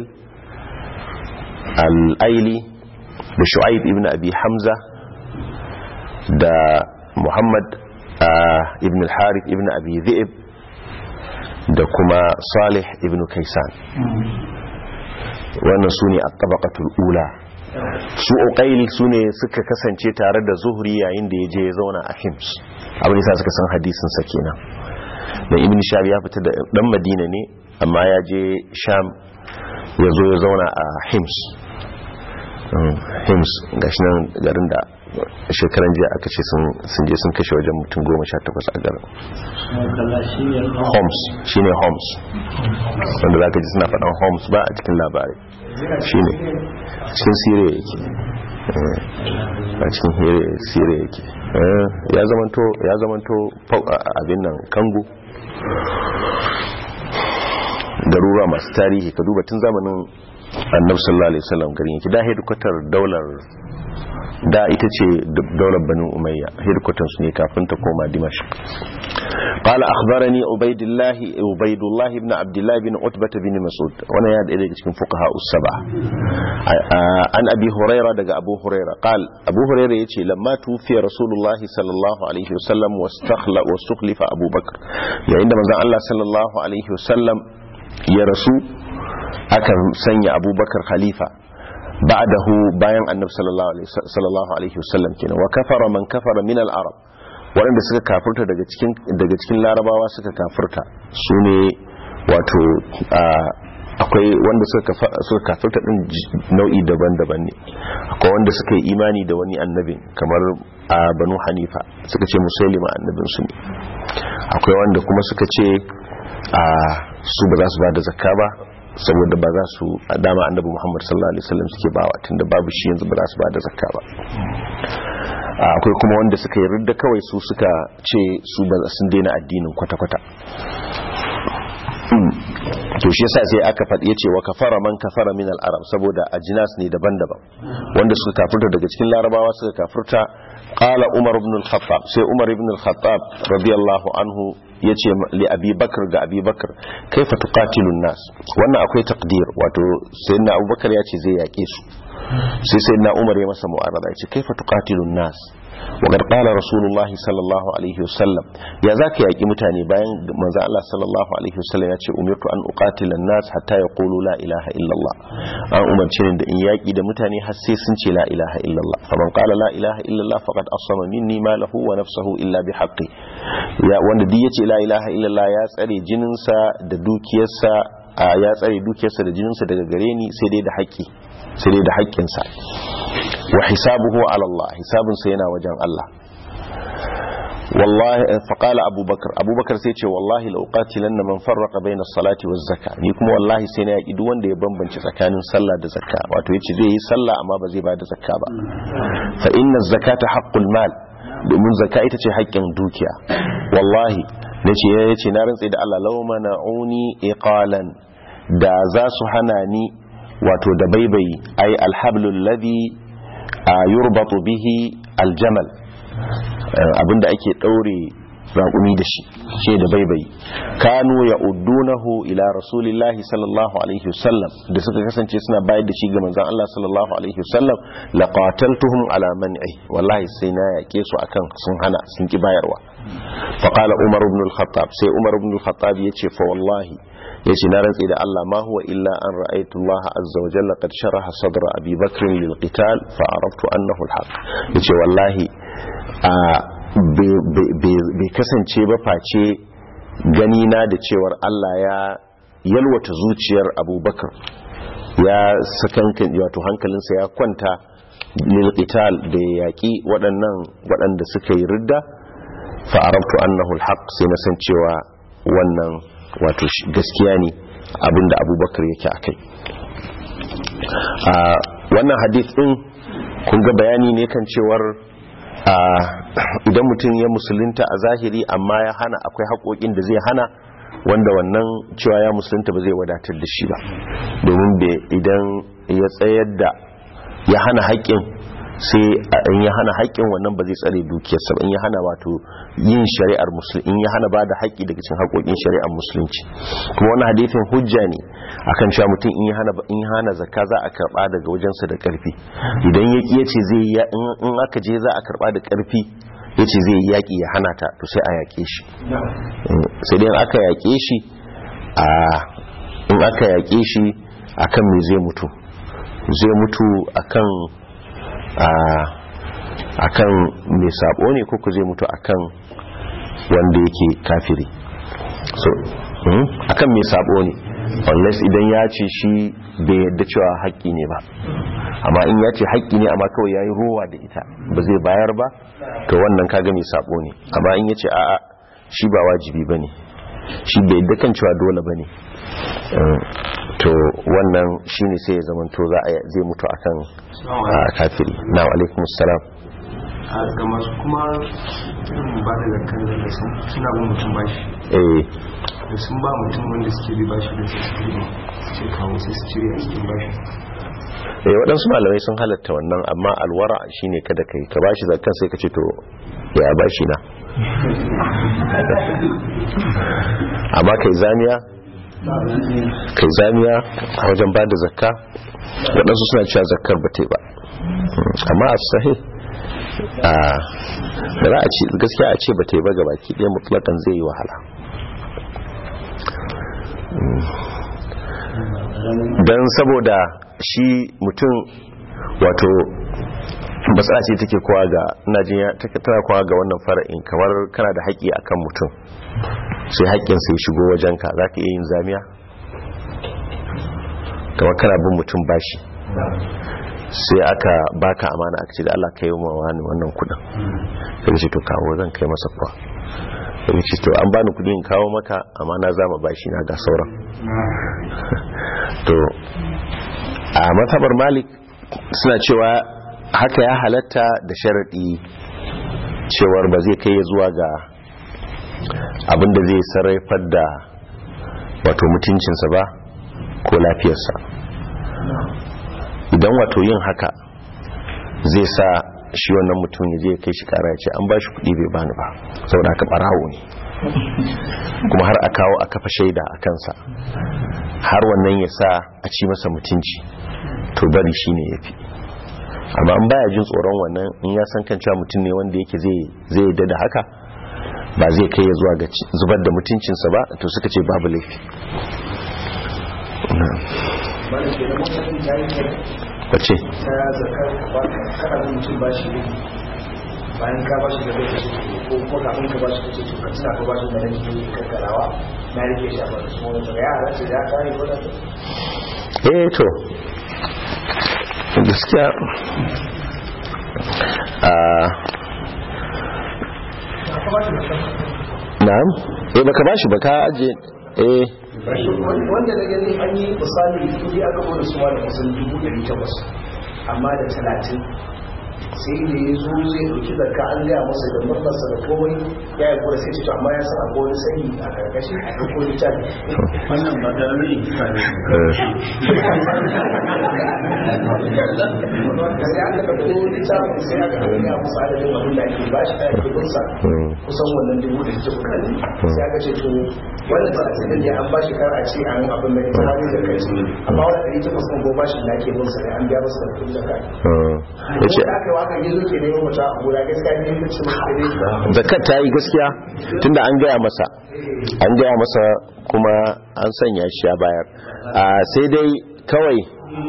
al-aili da shu'aib ibn abi hamza da muhammad ibn al-harith ibn abi dhi'b da kuma salih ibn kaysan wannan sune at-tabaqatul ula su uqayl sune suka kasance tare da zuhri yayin da yaje ya zauna a hims abin da suka san hadisin sa kenan dan ibn shab ya fita da dan madina ne amma ya je sham ya zo ya zauna a hims gashi nan garin da shekaran jiya aka ce sun je sun kashe wajen mutum 18 a garin Homs shine Homs wanda za ka ji suna faɗan Homs ba a cikin labari shine cikin Syria yake a cikin Syria yake ya zamanto abin nan Kango garuruwa masu tarihi ka duba tun zamanin annabi sallallahu alaihi wasallam garin yake da hedikwatar daular da ita ce daular banu umayya hedikwatar su ne kafin ta koma dimashq qala akhbarani ubaydullah ibn abdullah ibn utbah ibn mas'ud wannan ya daga cikin fuqaha us-sab'a an abi hurairah daga abu hurairah abu hurairah yace lamma tufiya rasulullah sallallahu alaihi wasallam wastukhlifa abu bakr yayin da manzon Allah sallallahu alaihi wasallam ya rasu aka sanya abubakar khalifa ba'dahu bayan annabi sallallahu alaihi wasallam kenan wa kafara man kafara min al-arab waɗanda suka kafirta daga cikin larabawa suka kafirta sune wato akwai wanda suka kafirta din nau'i daban-daban ne. Akwai wanda suka yi imani da wani annabi kamar a banu hanifa suka ce musailima annabin su ne. Akwai wanda kuma suka ce su ba za su ba da zakka ba saboda ba za su dama annabi Muhammad sallallahu alaihi wasallam suke bawa tunda babu shi yanzu ba za su ba da zakka ba. Akwai kuma wanda suka yi ridda kawai su suka ce su ba sun daina addinin kwata-kwata. To shi yasa sai aka faɗi yace wa kafara man kafara min al-arab saboda ajnas ne daban-daban wanda suka kafirta daga cikin larabawa suka kafirta. Qala Umar ibn al-Khattab sai Umar ibn al-Khattab radiyallahu anhu yace li Abi Bakr ga Abi Bakr kaifa tuqatilu an-nas wannan akwai taqdir wato sayyidina Abu Bakr yace zai yake su sai sayyidina Umar ya masa mu'arada yace kaifa tuqatilu an-nas wa qad qala Rasulullah sallallahu alaihi wasallam ya zaka yaki mutane bayan manzo Allah sallallahu alaihi wasallam yace umirtu an uqatila an-nas hatta yaqulu la ilaha illa Allah an umarce ni da in yaki da mutane har sai sun ce la ilaha illa Allah faman qala la ilaha illa Allah faqad asama minni malahu wa nafsuhu illa bihaqqi ya wanda duk yace la ilaha illa Allah ya tsare jininsa da dukiyarsa ya tsare dukiyarsa da jininsa daga gare ni sai dai da haƙƙi sai dai da haƙƙinsa wa hisabuhu ala Allah hisabinsa yana wajen Allah. Wallahi faqala abubakar sai ce wallahi la uqatilanna man farraqa bayna as-salati waz-zakah ni kuma wallahi sai na yaki duk wanda ya bambance tsakanin sallah da zakka wato yace zai yi sallah amma ba zai bada zakka ba fa inna az-zakata haqqul mal domin zakka ita ce haƙƙin dukiya. Wallahi yace na rantsa da Allah law mana'uni iqalan da za su hana ni wato da baibayi ai alhablul ladhi yurbatu bihi aljamal abinda ake daure raƙumi da shi da baibayi kanu ya'uddunahu ila rasulillahi sallallahu alaihi wasallam da suka kasance suna bayar da shi ga manzon Allah sallallahu alaihi wasallam laqataltuhum ala man'i wallahi sai na yake su akan sun hana sun ki bayarwa. Faqala Umar ibn al-Khattab sai Umar ibn al-Khattab yace fa wallahi yace na rantsi da Allah ma huwa illa an ra'aytu Allah azza wa jalla qad sharaha sadra Abi Bakr lil qital fa araftu annahu al-haq yace wallahi bai kasance ba face gani na da cewar Allah ya yalwata zuciyar Abu Bakr ya sakankan wato hankalinsa ya kwanta lil qital da yaki waɗanda suka yi ridda fa araftu annahu al-haq sai na san cewa wannan wato gaskiya ne abinda abubakar yake a kai. Wannan hadith din kun ga bayani ne kan cewar idan mutum ya musulunta a zahiri amma ya hana akwai haƙoƙin da zai hana wanda wannan cewa ya musulunta ba zai wadatar da shi ba domin idan ya tsayar da ya hana haƙƙin sai in ya hana haƙƙin wannan ba zai tsare dukiyarsa ba in ya hana wato yin shari'ar musulunci in ya hana ba da haƙƙi daga cikin haƙoƙin shari'ar musulunci kuma wannan hadisin hujja ne akan cewa mutum in ya hana zakka za a karba daga wajensa da ƙarfi idan ya yace zai in aka je za a karba da ƙarfi yace zai yi yaƙi ya hana ta to sai a yaƙe shi sai dai aka yaƙe shi in aka yaƙe shi akan me zai mutu akan mai sabo ne ko zai mutu akan wanda yake kafiri so akan mai sabo ne unless idan ya ce shi bai yadda cewa haƙƙi ne ba amma in ya ce haƙƙi ne amma kawai yayi rowa da ita ba zai bayar ba to wannan kaga mai sabo ne amma in ya ce a'a shi ba wajibi bane shi bai yadda kan cewa dole bane to wannan shine sai ya zamanto zai mutu akan kafiri. Na alaikum assalam. Ga masu kuma ba da zakar da suna bin mutum bashi da sun ba mutum wanda suke bi bashi da su ce kawo sai su cire a cikin bashi waɗansu malamai sun halatta wannan amma alwara shine kada kai ka bashi zakkan sai ka ce to ya bashi na amma kai zamiya a wajen ba da zakka waɗansu suna cewa zakkar ba ta yi ba amma a sahi da za a ce gaskiya a ce ba ta yi ba ga baki ɗaya mutlakan zai yi wahala. don saboda shi mutum wato matsala ce take kowa ga tana kowa ga wannan fara'in, kamar kana da haƙƙi akan mutum sai haƙƙin sai shigo wajenka za ka iya yin zamiya, kamar kana bin mutum bashi sai aka baka amana aka ce da Allah kai wa wani wannan kudin sai ce to kawo zan kai masa kuwa sai ce to an bani kudin kawo maka amana za mu bashi na ga sauran. To a mazhabar Malik suna cewa haka ya halatta da sharadi cewar ba zai kai zuwa ga abinda zai sarrafar da wato mutuncinsa ba ko lafiyarsa. Idan wato yin haka zai sa shi wannan mutum ya je ya kai shi kara ya ce an ba shi kudi bai bani ba saboda haka barawo ne, kuma har a kawo a kafa shaida a kansa, har wannan ya sa a ci masa mutunci, to bari shi ne ya fi. amma an baya jin tsoron wannan, in ya san kan cewa mutum ne wanda yake zai yadda da haka ba zai kai ya zuwa ga zubar da mutuncinsa ba, to suka ce babu laifi. wace bayan ka ba shi da kai ko kuma kafin ka ba shi kace to ka tsaka ka ba shi da nake karkarawa na rike shi a ba su wani da yara ce da kai wannan to gaskiya na'am baka ba shi baka aje wanda da gani an yi misali kudi aka bude su ma da kusan 1,800 amma da 30 sai da ya zo zai dauki zakka an gaya masa da murbarsa da komai ya yi kura sai ce to amma ya san akwai wani sanyi a karkashi a ɗauko littafi wannan ba da rami sai aka ɗauko littafin sai aka ɗauki a musu adadin abin da ake ba shi a yake bunsa kusan wannan 1,800 sai aka ce to wannan talatin da an ba shi kar a ce an abin da ita wani da kai amma wani 1,800 ko ba shi da ake bunsa ne an biya masa da kudin zakka zakat ta yi gaskiya tunda an gaya masa kuma an sanya shi a bayar, sai dai kawai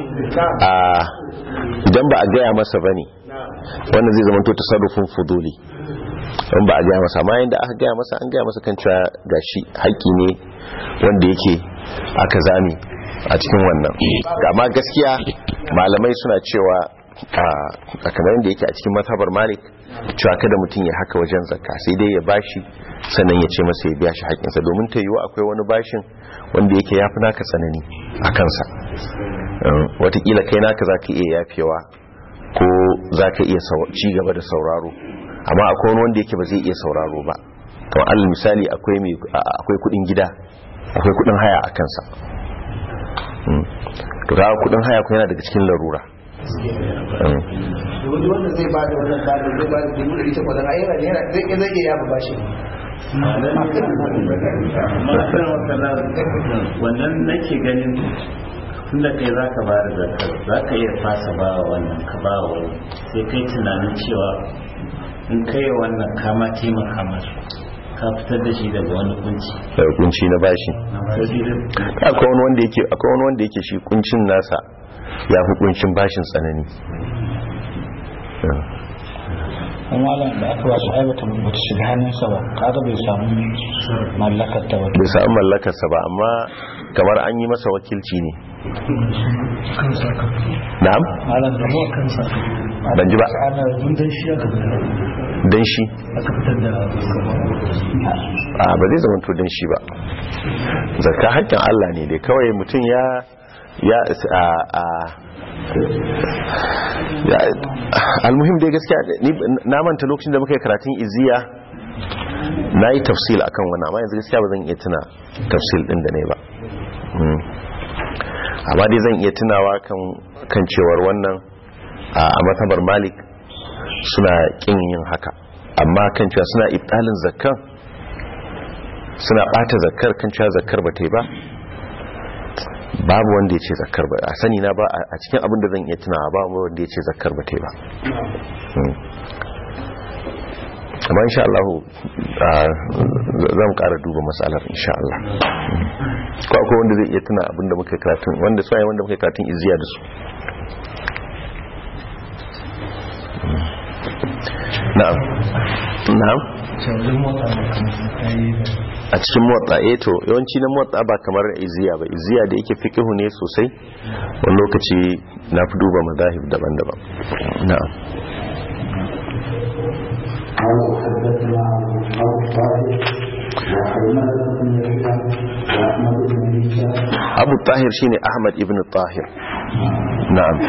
idan ba a gaya masa bane wannan zai zama to tasarrufin fuduli, in ba a gaya masa, amma yadda aka gaya masa an gaya masa kan cewa gashi haƙƙi ne wanda yake aka zame a cikin wannan. Amma gaskiya malamai suna cewa a kamar yadda yake a cikin mazhabar Malik cewa kada mutum ya haka wajen zakka, sai dai ya bashi sannan ya ce masa ya biya shi haƙƙinsa, domin ta yiwu akwai wani bashin wanda yake ya fi naka tsanani a kansa. Watakila kai naka za ka iya yafewa ko za ka iya ci gaba da sauraro, amma akwai wani wanda yake ba zai iya sauraro ba, kamar alal misali akwai kudin gida, akwai kudin haya a kansa. to ga kudin haya ko yana daga cikin larura. wanda zai ba da wannan tsarin zai ba da 1,800 ayyana yana zai iya yaba bashi wannan nake ganin tunda kai za ka ba da zakar za ka iya fasa ba wa wannan ka ba wa wani sai kai tunanin cewa in kai wannan kama taimaka masu ka fitar da shi daga wani kunci na bashi. akwai wani wanda yake shi kuncin nasa ya fi kuncin bashin tsanani. malam da aka wasu aibata bata shiga hannunsa ba kaga bai samu mallakarta ba. bai samu mallakarsa ba, amma kamar an yi masa wakilci ne. na'am malam da mu kansa ban ji ba. ana dan shi aka fitar dan shi aka fitar da ba zai zama to dan shi ba. zakka haƙƙin Allah ne dai, kawai mutum ya almuhim dai gaskiya na manta lokacin da muka yi karatun iziya na yi tafsil akan wannan, amma yanzu gaskiya ba zan iya tuna tafsil din da ne ba. amma dai zan iya tunawa kan cewar wannan a mazhabar Malik suna kin yin haka, amma kan cewa suna ibtalin zakkan, suna bata zakkar kan cewa zakkar ba ta yi ba, babu wanda ya ce zakkar ba a sani na ba a cikin abin da zan iya tunawa ba wanda ya ce zakkar ba ta yi ba. amma insha Allah zan ƙara duba matsalar insha Allah. Ko akwai wanda zai iya tuna abinda muka karatun wanda muka karatun izziya da su. Na'am a cikin motsa to yawanci na motsa ba kamar iziya ba, iziya da yake fiqhu ne sosai, wani lokaci na fi duba mazahib daban-daban. Na'am Abu Tahir shine Ahmad ibn Tahir. Na'am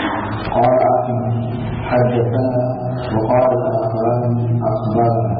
حدثنا وقال الآخران أخبارنا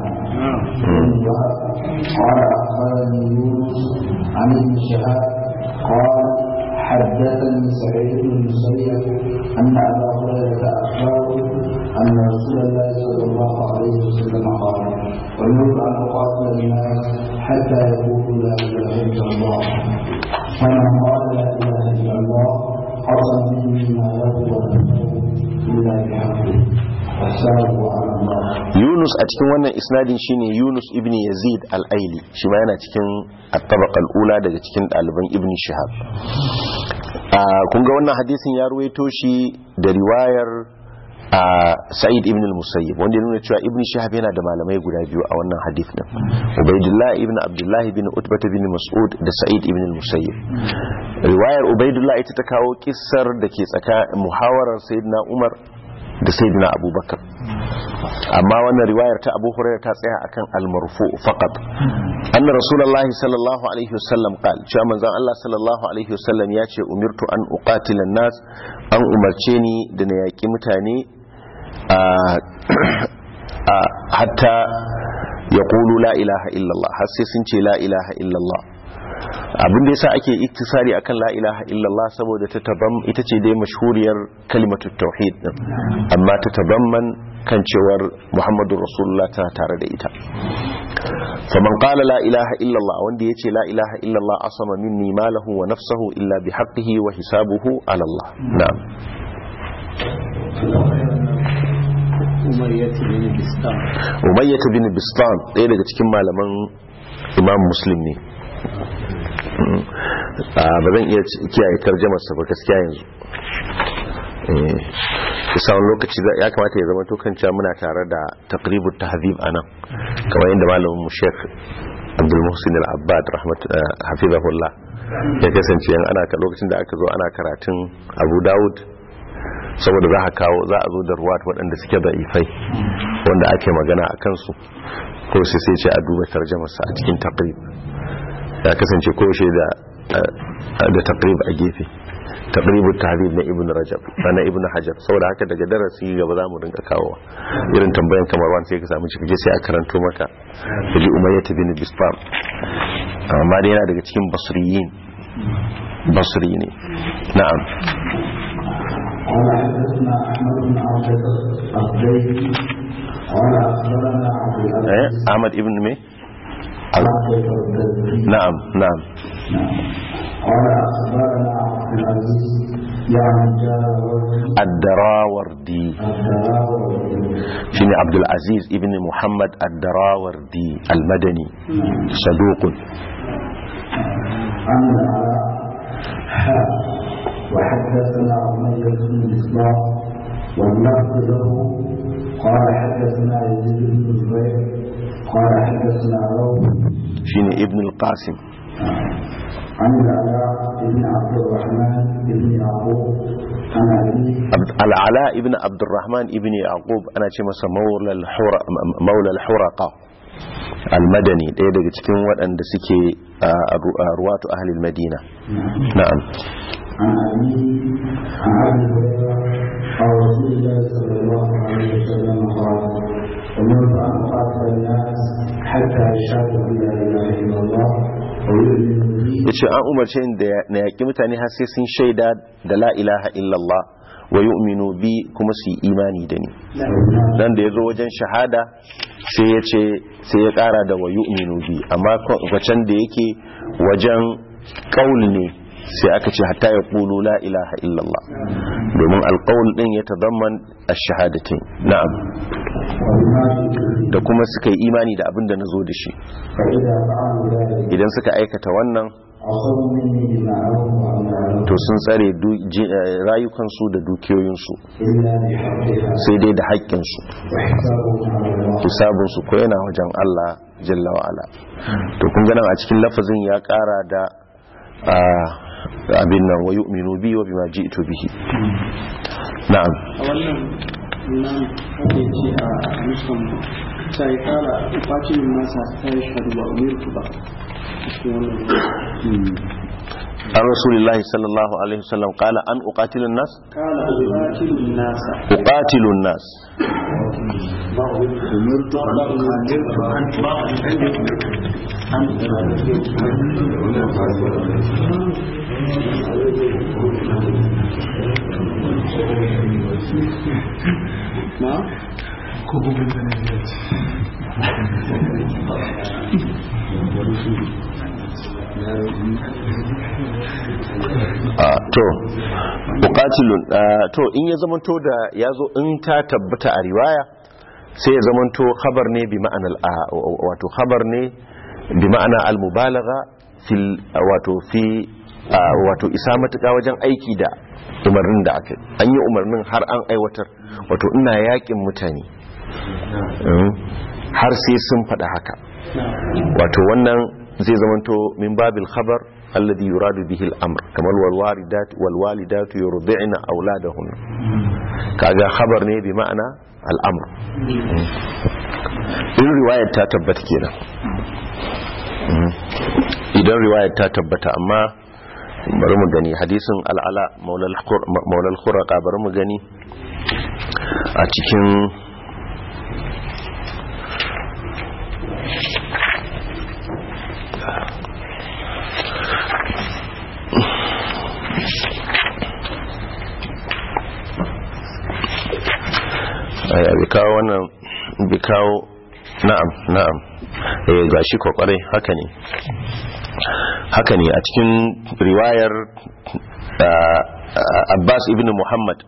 قال أخبرني يونس عن ابن شهاب قال حدثني سعيد بن المسيب أن أبا هريرة أخبره أن رسول الله صلى الله عليه وسلم قال أمرت أن أقاتل الناس حتى يقولوا لا إله إلا الله فمن قال لا إله إلا الله عصم مني ما له ونفسه إلا بحقه والسلام على الله. Yunus a cikin wannan isnadin shine Yunus ibn Yazid al-Aili, shi ma yana cikin at-tabaqa al-ula daga cikin ɗaliban Ibn Shihab. Kun ga wannan hadisin ya ruwaito shi da riwayar Sa'id ibn al-Musayyib, wanda ya nuna cewa Ibn Shihab yana da malamai guda biyu a wannan hadith din, Ubaydullah ibn Abdullah ibn Utbah ibn Mas'ud da Sa'id ibn al-Musayyib. Riwayar Ubaydullah ita ta kawo kissar da ke tsakanin muhawarar Sayyidina Umar da Sayyidina Abubakar, amma wannan riwayar ta Abu Hurairah ta tsaya akan al-marfu' faqat. Anna Rasulullahi sallallahu alaihi wasallam qala, cewa manzon Allah sallallahu alaihi wasallam ya ce umirtu an uqatila an-nas, an umarce ni da na yaki mutane hatta yaqulu la ilaha illallah, har sai sun ce la ilaha illallah. Abin da yasa ake iktisari akan la ilaha illallah saboda ita ce dai mashhuriyar kalimatut tauhid din, amma ta tabamman kan cewar Muhammadur Rasulullah ta tare da ita. faman qala la ilaha illallah, wanda yace la ilaha illallah asama minni malahu wa nafsuhu illa bihaqqihi wa hisabuhu ala Allah. Na'am. Umayyah bin Bistam ɗaya daga cikin malaman Imam Muslim ne. Ba zan iya kiyaye tarjamarsa ba gaskiya yanzu. Kusa wani lokaci ya kamata ya zama tokanci muna tare da taqribut tahdhib anan, kamar yadda malamin mu Sheikh Abdul Muhsin Al-Abbad hafizahullah ya kasance yan ana lokacin da aka zo ana karatun Abu Dawud, saboda za a zo da ruwat waɗanda suke da'ifai wanda ake magana a kansu, ko sai ce a duba tarjamarsa a cikin taqrib. Ya kasance koyaushe da taqrib a gefe, taqribut tahdhib na Ibn Rajab na Ibn Hajar, saboda haka daga darasi gaba za mu rinka kawowa irin tambayan kamar wani sai ka samu cikakke sai a karanto maka da Umayyah bin Bistam, amma dai yana daga cikin basri ne. Na'am. Ahmad ibn me? نعم قال أخبرنا عبد العزيز يعني الدراوردي شنو عبد العزيز ابن محمد الدراوردي المدني صدوق. وحدثنا عمير بن الإسلام واللفظ له قال حدثنا يزيد بن زبير قال حدثنا روح شنو ابن القاسم عن العلاء بن عبد الرحمن بن يعقوب عن أبيه العلاء بن عبد الرحمن بن يعقوب أنا شمس مولى الحرقة المدني ɗaya daga cikin waɗanda suke ruwatu ahlil madina. Na'am. عن أبيه عن أبي هريرة عن رسول الله صلى الله عليه وسلم قال أمرت أن أقاتل الناس حتى يشهدوا أن لا إله إلا الله ويؤمنوا بي. yace an umarce ni da na yaki mutane har sai sun shaida da la ilaha illallah wa yu'minu bi, kuma su yi imani da ni. Dan da yazo wajen shahada sai ya kara da wa yu'minu bi, amma kwacan da yake wajen qaul ne sai aka ce hatta ya qulu la ilaha illallah, domin alqaul din ya tadamman ash-shahadatain. Na'am. da kuma suka yi imani da abin da na zo da shi. Idan suka aikata wannan to sun tsare rayukansu da dukiyoyinsu sai dai da haƙƙinsu, hisabinsu ko yana wajen Allah jalla wa'ala. to kun ganin a cikin lafazin ya ƙara da abin nan wa yu'minu bi wa bima ji'tu bihi. Na'am, wannan nan ake ce a musamman sai kala fatin nasa sai shadu ba umirtu ba. an rasulillahi sallallahu alaihi wasallam qala an uqatilun nas kala uqatilun nas uqatilun nas na to buƙatilun to in ya zamanto da ya zo in ta tabbata a riwaya sai ya zamanto khabar ne bi ma'anar wato khabar ne bi ma'ana al-mubalagha fil wato isa matuƙa wajen aiki da umarnin da aka an yi umarnin har an aiwatar, wato ina yakin mutane har sai sun faɗa haka, wato wannan zai zamanto min babil khabar alladhi yuradu bihi al-amr kamar wal walidatu yurdi'na auladahunna, kaga khabar ne bi ma'ana al-amr. in riwayar ta tabbata kenan, idan riwayar ta tabbata, amma bari mu gani hadisin al'ala maulal khuraqa, bari mu gani a cikin bikawo wannan bikawo na'am gashi kokare haka ne a cikin riwayar Abbas ibn Muhammad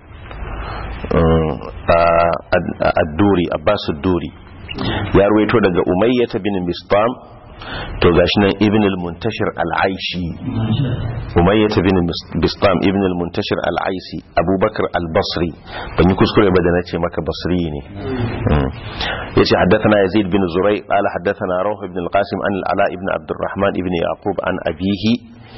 Abbas ad-Duri ya ruwaito daga Umayyah bin Mistam, to gashi nan ibn al-Muntashir al-Aishi, Umayyah bin Mistam ibn al-Muntashir al-Aisi, Abubakar al-Basri, ban yi kuskure ba da nace maka Basri ne. yace haddathana Yazid bin Zuray qala haddathana Rawh ibn al-Qasim an al-Ala ibn Abdurrahman ibn Yaqub an abihi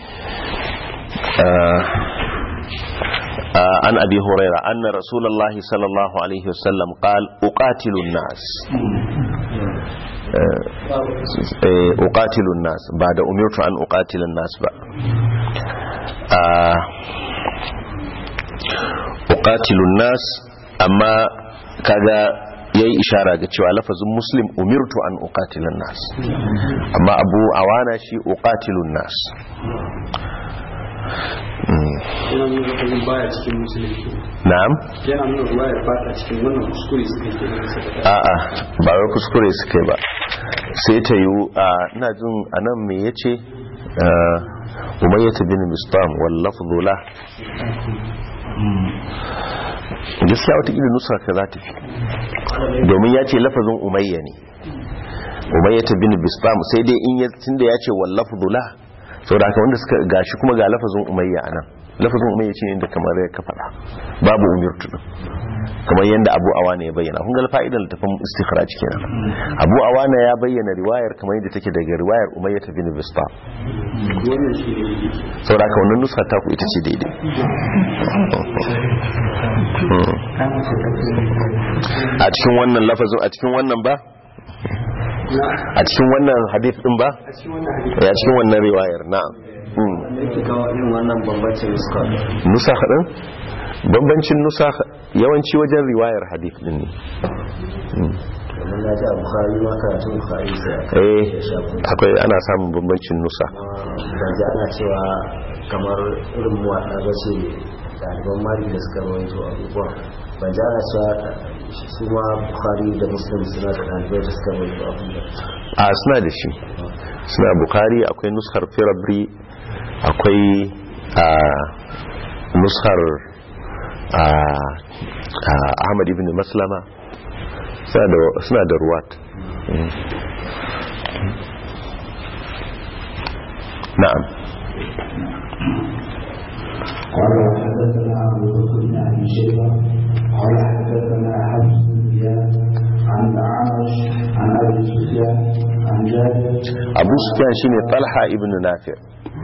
عن أبي هريرة أن رسول الله صلى الله عليه وسلم قال أقاتل الناس أقاتل الناس بعد أمرت أن أقاتل الناس أقاتل الناس أما كذا yayi ishara ga cewa lafazin muslim umirtu an uqatilan nas, amma abu awana shi uqatilun nas. yana nuna lafazin baya cikin musulunci. Na'am, yana nuna ruwayar ba ta cikin wannan kuskure suka yi kenan. a'a ba wai kuskure suka yi ba, sai ta yi ina jin anan me yace Umayyah bin Mistam wal lafdhu la, gaskiya wata irin nusa ka za ta fi, domin ya ce lafazin Umayya ne, Umayyah bin Mistam, sai dai in tunda ya ce wal lafdhu la, sau da haka wanda suka gashi kuma ga lafazin Umayya a nan, lafazin Umayya ce ne da kamar ya ka faɗa babu umirtu din, kamar yadda Abu Awana ya bayyana. kun ga fa'idar littafin istikhraj kenan. Abu Awana ya bayyana riwayar kamar yadda take daga riwayar Umayyah bin Bistam, sau da haka wannan nuska ta ku ita ce daidai. a cikin wannan lafazin, a cikin wannan ba, a cikin wannan hadith din ba, a cikin wannan riwayar na'am. yake kawo irin wannan bambancin nusa din, bambancin nusa yawanci wajen riwayar hadith din ne. kamar na ji a Bukhari ma karatun Bukhari sai akwai ana samun bambancin nusa. da ji ana cewa kamar irin muwaɗa ba ce ɗaliban mari da suka rawaito abubuwa, ban ji ana cewa su ma Bukhari da Muslim suna da ɗalibai da suka rawaito abubuwa. Suna da shi, suna Bukhari akwai nuskar Firabri, akwai nuskar Ahmad ibn Maslama, suna da ruwat. na'am. قال حدثنا أبو بكر بن أبي شيبة قال حدثنا حفص بن زياد عن الأعمش عن أبي سفيان عن جابر. أبو سفيان شيني طلحة ابن نافع.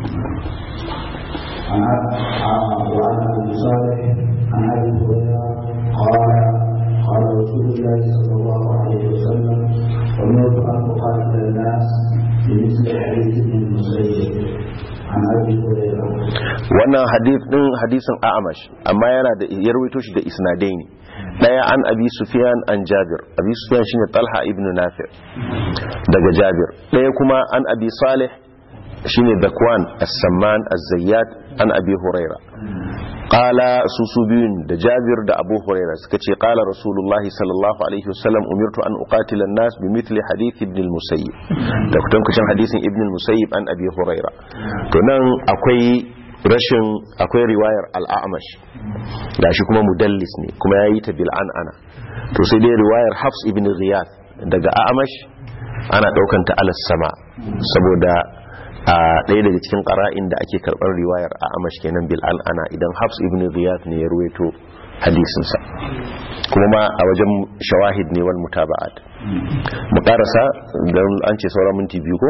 عن أبي صالح عن أبي هريرة قال رسول الله صلى الله عليه وسلم أمرت أن أقاتل الناس بمثل حديث ابن المسيب عن أبي هريرة. wannan hadisin A'mash amma yana da ya rawaito shi da isnadai ne. Daya an Abi Sufyan an Jabir. Abi Sufyan shine Talha ibn Nafi' daga Jabir. Daya kuma an Abi Salih shine Dakwan as-Samman az-Zayyat an Abi Huraira. Qala susubiyun da Jabir da Abu Huraira suka ce qala Rasulullahi sallallahu alaihi wasallam umirtu an uqatila an-nas bimithli hadith ibn al-Musayyib. Da kutan hadisin ibn al-Musayyib an Abi Huraira. To nan akwai riwayar al-A'mash gashi kuma mudallis ne kuma yayi ta bil an'ana. To sai dai riwayar Hafs ibn Ghiyath daga A'mash ana daukan ta alas sama saboda a ɗaya daga cikin ƙara'in da ake karɓar riwayar a amash kenan bil al'ana idan Hafs ibn Ghiyath ne ya ruwaito hadisinsa kuma ma a wajen shawahid ne wal mutaba'at. Mu karasa don an ce sauran minti biyu ko?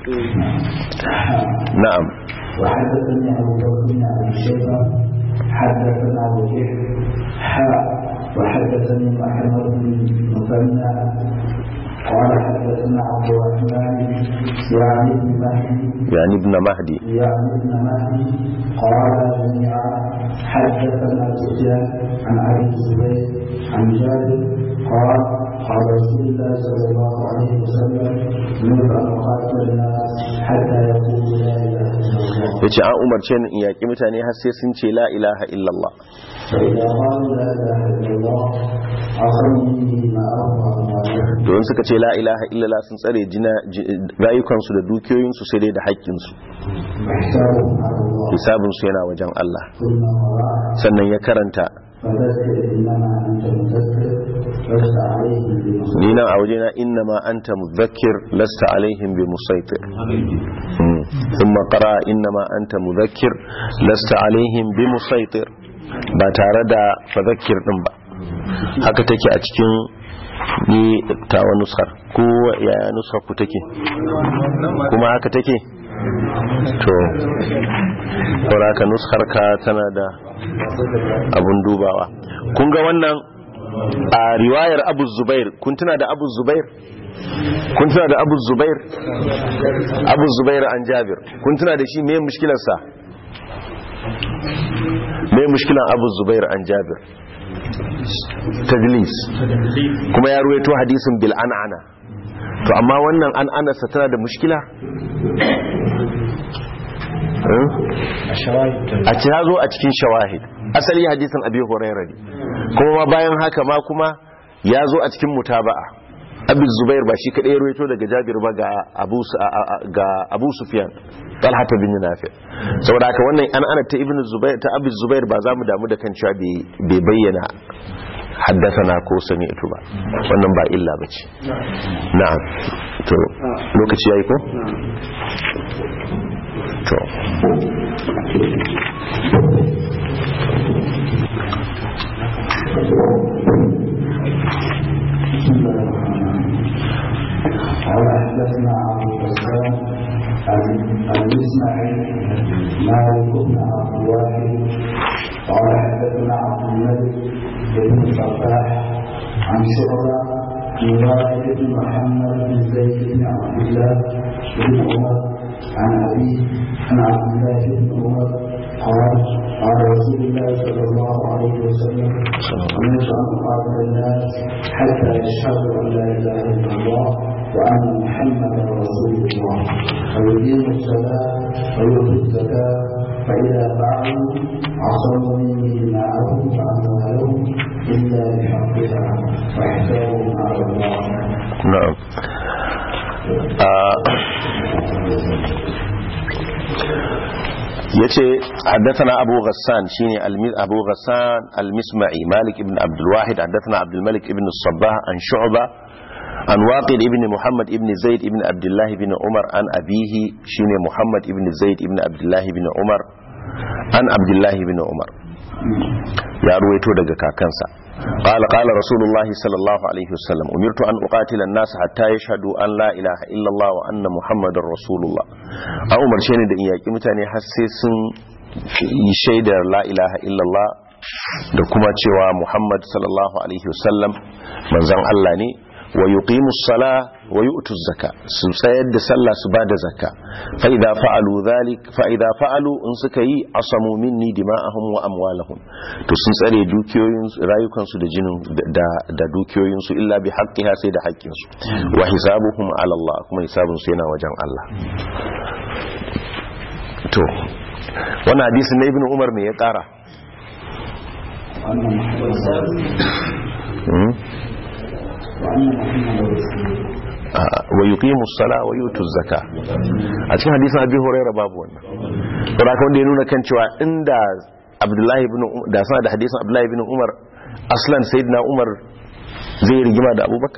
Na'am. wa haddathani Abu Bakr bin Abi Shayba haddathana Waki' wa haddathani Ahmad bin Musanna قال حدثنا عبد الرحمن يعني ابن مهدي قال جميعا حدثنا سفيان عن ابي الزبير عن جابر قال رسول الله صلى الله عليه وسلم نور ان قاتل الناس حتى يقولوا لا اله الا الله. yace an umarce ni in yaki mutane har sai sun ce la ilaha illallah. فإذا قالوا لا إله إلا الله أخرجني ما أرضى. don suka ce la ilaha illallah sun tsare rayukansu da dukiyoyinsu sai dai da haƙƙinsu. Hisabinsu yana wajen Allah. Sannan ya karanta ni nan a wajena innama anta mudhakkir lasta alaihim bi musaitir. thumma qara innama anta mudhakkir lasta alaihim bi musaitir ba tare da fadhakkir din ba. Haka take a cikin ni tawa nuskar ko yaya nuskar ku take kuma haka take to ka nuskar ka tana da abun dubawa. Kun ga wannan a riwayar Abu Zubair kun tuna da Abu Zubair Abu Zubair an Jabir kun tuna da shi me mushkilarsa me mushkilan Abu Zubair an Jabir tadlis kuma ya ruwaito hadisin bil an'ana. To amma wannan an'ana sa tana da mushkila a ce ya zo a cikin shawahid asali hadisin Abi Hurairah ne kuma ma bayan haka ma kuma ya zo a cikin mutaba'a. Abu Zubair ba shi kadai ya ruwaito daga Jabir ba ga Abu Sufyan Talha bin Nafi. Saboda haka wannan ana ta Ibn Zubair ta Abu Zubair ba za mu damu da kan cewa bai bayyana haddathana ko sami'tu ba, wannan ba illa bace. Na'am. To lokaci yayi ko? To قال حدثنا عبد الرزاق عن اسماعيل مالك بن عبد الواحد قال حدثنا عبد الملك بن الصباح عن شعبة عن واحد بن محمد بن زيد بن عبد الله بن عمر عن أبيه عن عبد الله بن عمر قال رسول الله صلى الله عليه وسلم أمرت أن أقاتل الناس حتى يشهدوا أن لا إله إلا الله وأن محمدا رسول الله ويقيموا الصلاة ويؤتوا الزكاة فإذا فعلوا عصموا مني دماءهم وأموالهم إلا بحقها وحسابهم على الله. نعم. yace haddathana Abu Ghassan shine Abu Ghassan al-Misma'i Malik ibn Abdul Wahid haddathana Abdul Malik ibn Sabbah an Shu'ba an Waqid ibn Muhammad ibn Zaid ibn Abdullah ibn Umar an abihi shine Muhammad ibn Zaid ibn Abdullah ibn Umar an Abdullah ibn Umar ya ruwaito daga kakansa قال رسول الله صلى الله عليه وسلم أمرت أن أقاتل الناس حتى يشهدوا أن لا إله إلا الله وأن محمد رسول الله أمر شيني da iyaki mutane har sai sun yi shaidar la ilaha illallah da kuma cewa Muhammad sallallahu alaihi wasallam manzon Allah ne wa yuqimus sala wa yu'tuz zaka su tsayar da sallah su bada zakka fa idza fa'alu dhalik fa idza fa'alu in suka yi asamu minni dima'ahum wa amwalahum to sun tsare dukiyoyin rayukan su da jinin da dukiyoyin su illa bi haqqiha sai da haƙƙin su wa hisabuhum ala Allah kuma hisabun su yana wajen Allah to wannan hadisin na Ibn Umar me ya ƙara wa yuqimu as-sala wa yutu az-zaka a cikin hadisin Abi Hurairah babu wannan to haka wanda ya nuna kan cewa inda Abdullahi ibn da sana da hadisin Abdullahi ibn Umar aslan sayyidina Umar zai rigima da Abubakar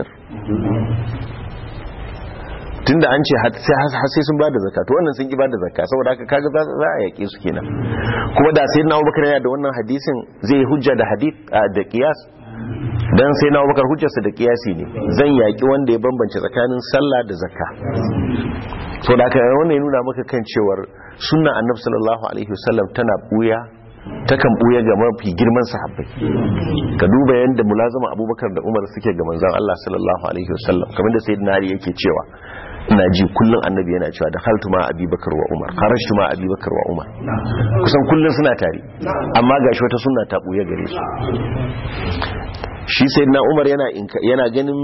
tunda an ce har sai sun bada zakka to wannan sun ki bada zakka saboda haka kaga za a yake su kenan kuma da sayyidina Abubakar yana da wannan hadisin zai hujja da hadith da qiyas dan sai na Abubakar hujjarsa da kiyasi ne zan yaki wanda ya bambance tsakanin sallah da zakka to da haka wannan ya nuna maka kan cewar sunna annabi sallallahu alaihi wasallam tana buya takan buya ga mafi girman sahabbai ka duba yanda mulazama Abubakar da Umar suke ga manzon Allah sallallahu alaihi wasallam kamar da sayyidina Ali yake cewa ina ji kullun annabi yana cewa da khaltu ma Abubakar wa Umar kharajtu ma Abubakar wa Umar kusan kullun suna tare amma gashi wata sunna ta buya gare su shi sayyidina Umar yana ganin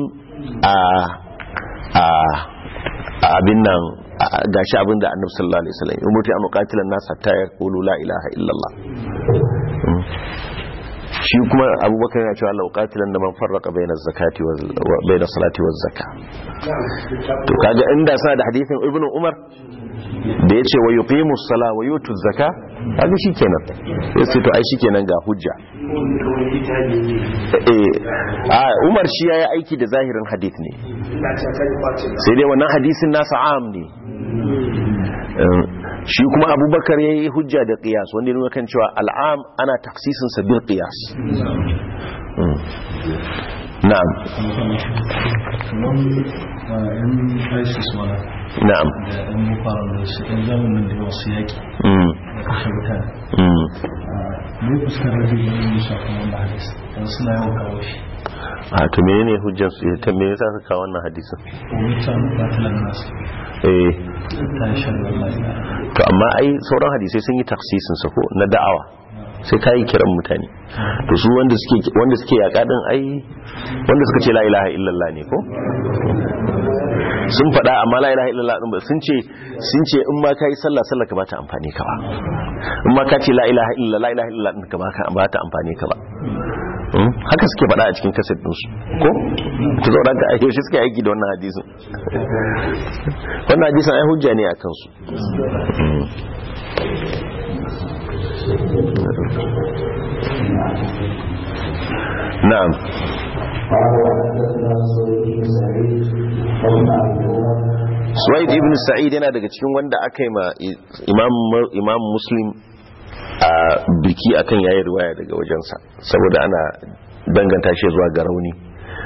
abin nan gashi abin da annabi sallallahu alaihi wasallam umurti an qatilan nas hatta yaqulu la ilaha illallah shi kuma Abubakar yana cewa la qatilan da man farraqa bayna zakati wa bayna salati wa zakka to kaga inda sa da hadisin Ibn Umar da yace wa yuqimu as-sala wa yutu az-zaka kaga shikenan sai to ai shikenan ga hujja Umar shi yayi aiki da zahirin hadith ne sai dai wannan hadisin nasa am ne shi kuma Abubakar yayi hujja da qiyas wanda ya nuna kan cewa al'am ana taksisin sa bil qiyas na'am na'am ne fuskar rabi ne shafin wannan hadisi don suna yawan kawo shi a to menene hujjar su ta me yasa suka kawo wannan hadisin to amma ai sauran hadisai sun yi taksisin sa ko na da'awa sai kai kiran mutane to su wanda suke yaka din ai wanda suka ce la ilaha illallah ne ko sun faɗa amma la ilaha illallah din ba sun ce in ma kai sallah ka ba ta amfani ka ba in ma ka ce la ilaha illallah din ka ba ta amfani ka ba haka suke faɗa a cikin kaset din su ko to zo ranka ai shi suke aiki da wannan hadisin ai hujja ne akan su na'am Suwaid ibn Sa'id yana daga cikin wanda aka yi ma imam Muslim a biki akan yayi riwaya daga wajensa saboda ana danganta shi zuwa ga rauni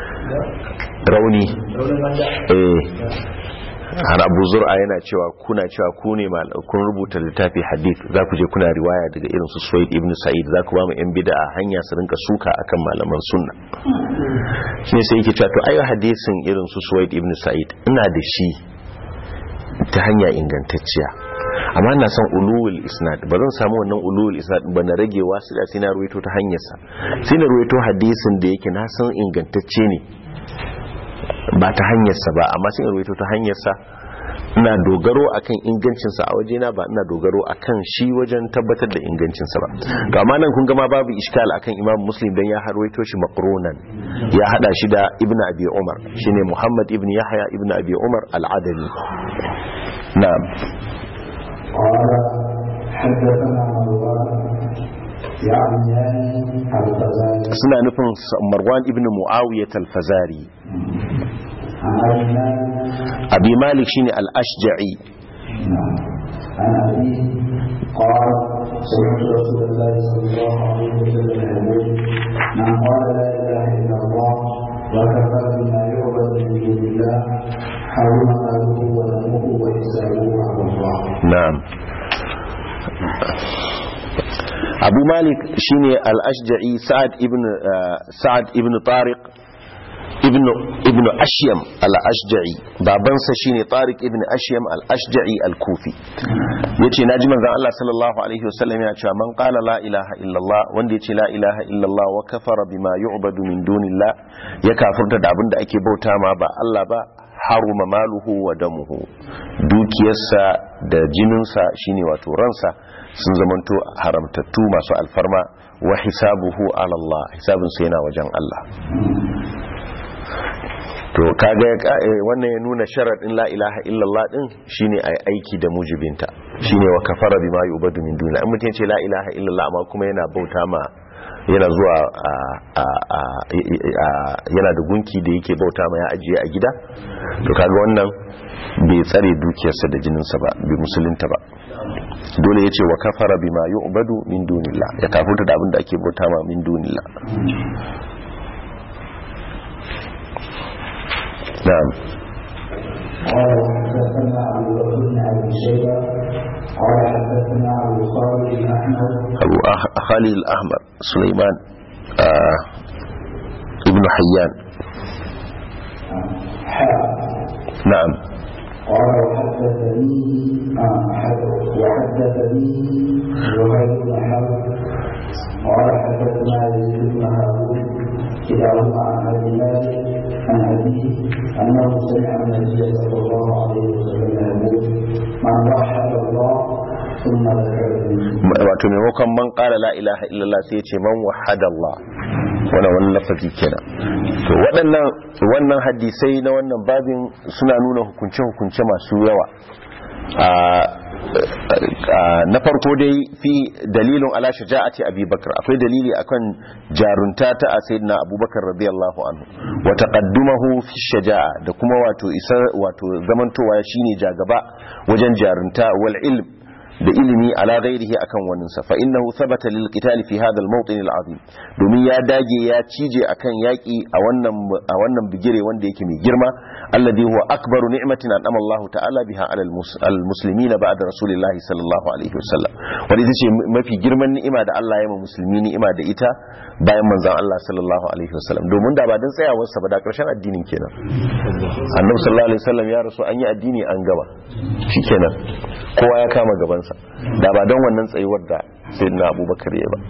har Abu Zur'a yana cewa kuna cewa ku ne kun rubuta littafi hadith za ku je kuna riwaya daga irin su Suwaid ibn Sa'id za ku ba mu yan bid'a hanya su rinka suka akan malaman sunna shine sai yake cewa to ayo hadisin irin su Suwaid ibn Sa'id ina da shi ta hanya ingantacciya amma ina son ulul isnad ba zan samu wannan ulul isnad ba na rage wasu da sai na ruwaito ta hanyarsa sai na ruwaito hadisin da yake na san ingantacce ne ba ta hanyarsa ba amma sai na ruwaito ta hanyarsa ina dogaro akan ingancinsa a wajena ba ina dogaro akan shi wajen tabbatar da ingancinsa ba to amma nan kun ga ma babu iskal akan Imam Muslim dan ya harwaito shi maqrunan ya hada shi da Ibn Abi Umar shine Muhammad ibn Yahya ibn Abi Umar al-Adani na'am حدثنا مروان يعني الفزاري suna nufin Marwan ibn Muawiyah al-Fazari. Abi Malik shine al-Ashja'i. عن أبي قال سمعت رسول الله صلى الله عليه وسلم يقول من قال لا إله إلا الله وكفر بما يعبد من دون الله حرم ماله ودمه وحسابه على الله. نعم. Abu Malik shine al-Ashja'i Sa'ad ibn Tariq ibn Ashyam al-Ashja'i, babansa shine Tariq ibn Ashyam al-Ashja'i al-Kufi. Yace naji manzon Allah sallallahu alaihi wasallam yana cewa man qala la ilaha illallah, wanda yace la ilaha illallah wa kafara bima yu'badu min dunillah, ya kafirta da abinda ake bauta ma ba Allah ba, haruma maluhu wa damuhu, dukiyarsa da jininsa shine wato ransa sun zamanto haramtattu masu alfarma, wa hisabuhu ala Allah, hisabinsa yana wajen Allah. To kaga wannan ya nuna sharadin la ilaha illallah din shine ai aiki da mujibinta, shine wa kafara bima yu'badu min dunillah. In mutum ya ce la ilaha illallah amma kuma yana bauta ma, yana zuwa yana da gunki da yake bauta ma ya ajiye a gida, to kaga wannan bai tsare dukiyarsa da jininsa ba, bai musulunta ba. Dole ya ce wa kafara bima yu'badu min dunillah, ya kafurta da abin da ake bauta ma min dunillah. نعم. قال حدثنا أبو بكر بن أبي شيبة قال حدثنا أبو خالد الأحمر أبو خالد الأحمر سليمان ابن حيان. نعم. قال وحدثني زهير بن حرب قال حدثنا يزيد بن هارون كلاهما عن ابي مالك عن ابيه انه سمع النبي صلى الله عليه وسلم يقول من وحد الله ثم ذكر wato maimakon man qala la ilaha illallah sai ya ce man wahada Allah, wannan lafazi kenan. To wannan hadisai na wannan babin suna nuna hukunce masu yawa. Na farko dai fi dalilin ala shaja'ati Abi Bakr, akwai dalili akan jarunta ta sayyidina Abubakar radiyallahu anhu wa taqaddumahu fi shaja'a, da kuma wato zamantowa shine jagaba wajen jarunta wal ilm da ilimi ala ghairihi akan waninsa. Fa innahu thabata lil qital fi hadha al mawtin al azim, domin ya dage ya cije akan yaki a wannan bigire wanda yake mai girma, alladhi huwa akbaru ni'matin an'ama Allah ta'ala biha ala al muslimin ba'da rasulillahi sallallahu alaihi wasallam, wanda ita ce mafi girman ni'ima da Allah ya ma musulmi ni'ima da ita bayan manzon Allah sallallahu alaihi wasallam. Domin da ba dan tsayawar sa ba da karshen addinin kenan. Annabi sallallahu alaihi wasallam ya rasu, an yi addini an gaba, shikenan kowa ya kama gaban sa, da ba don wannan tsayuwar da sayyidina Abubakar ya ba.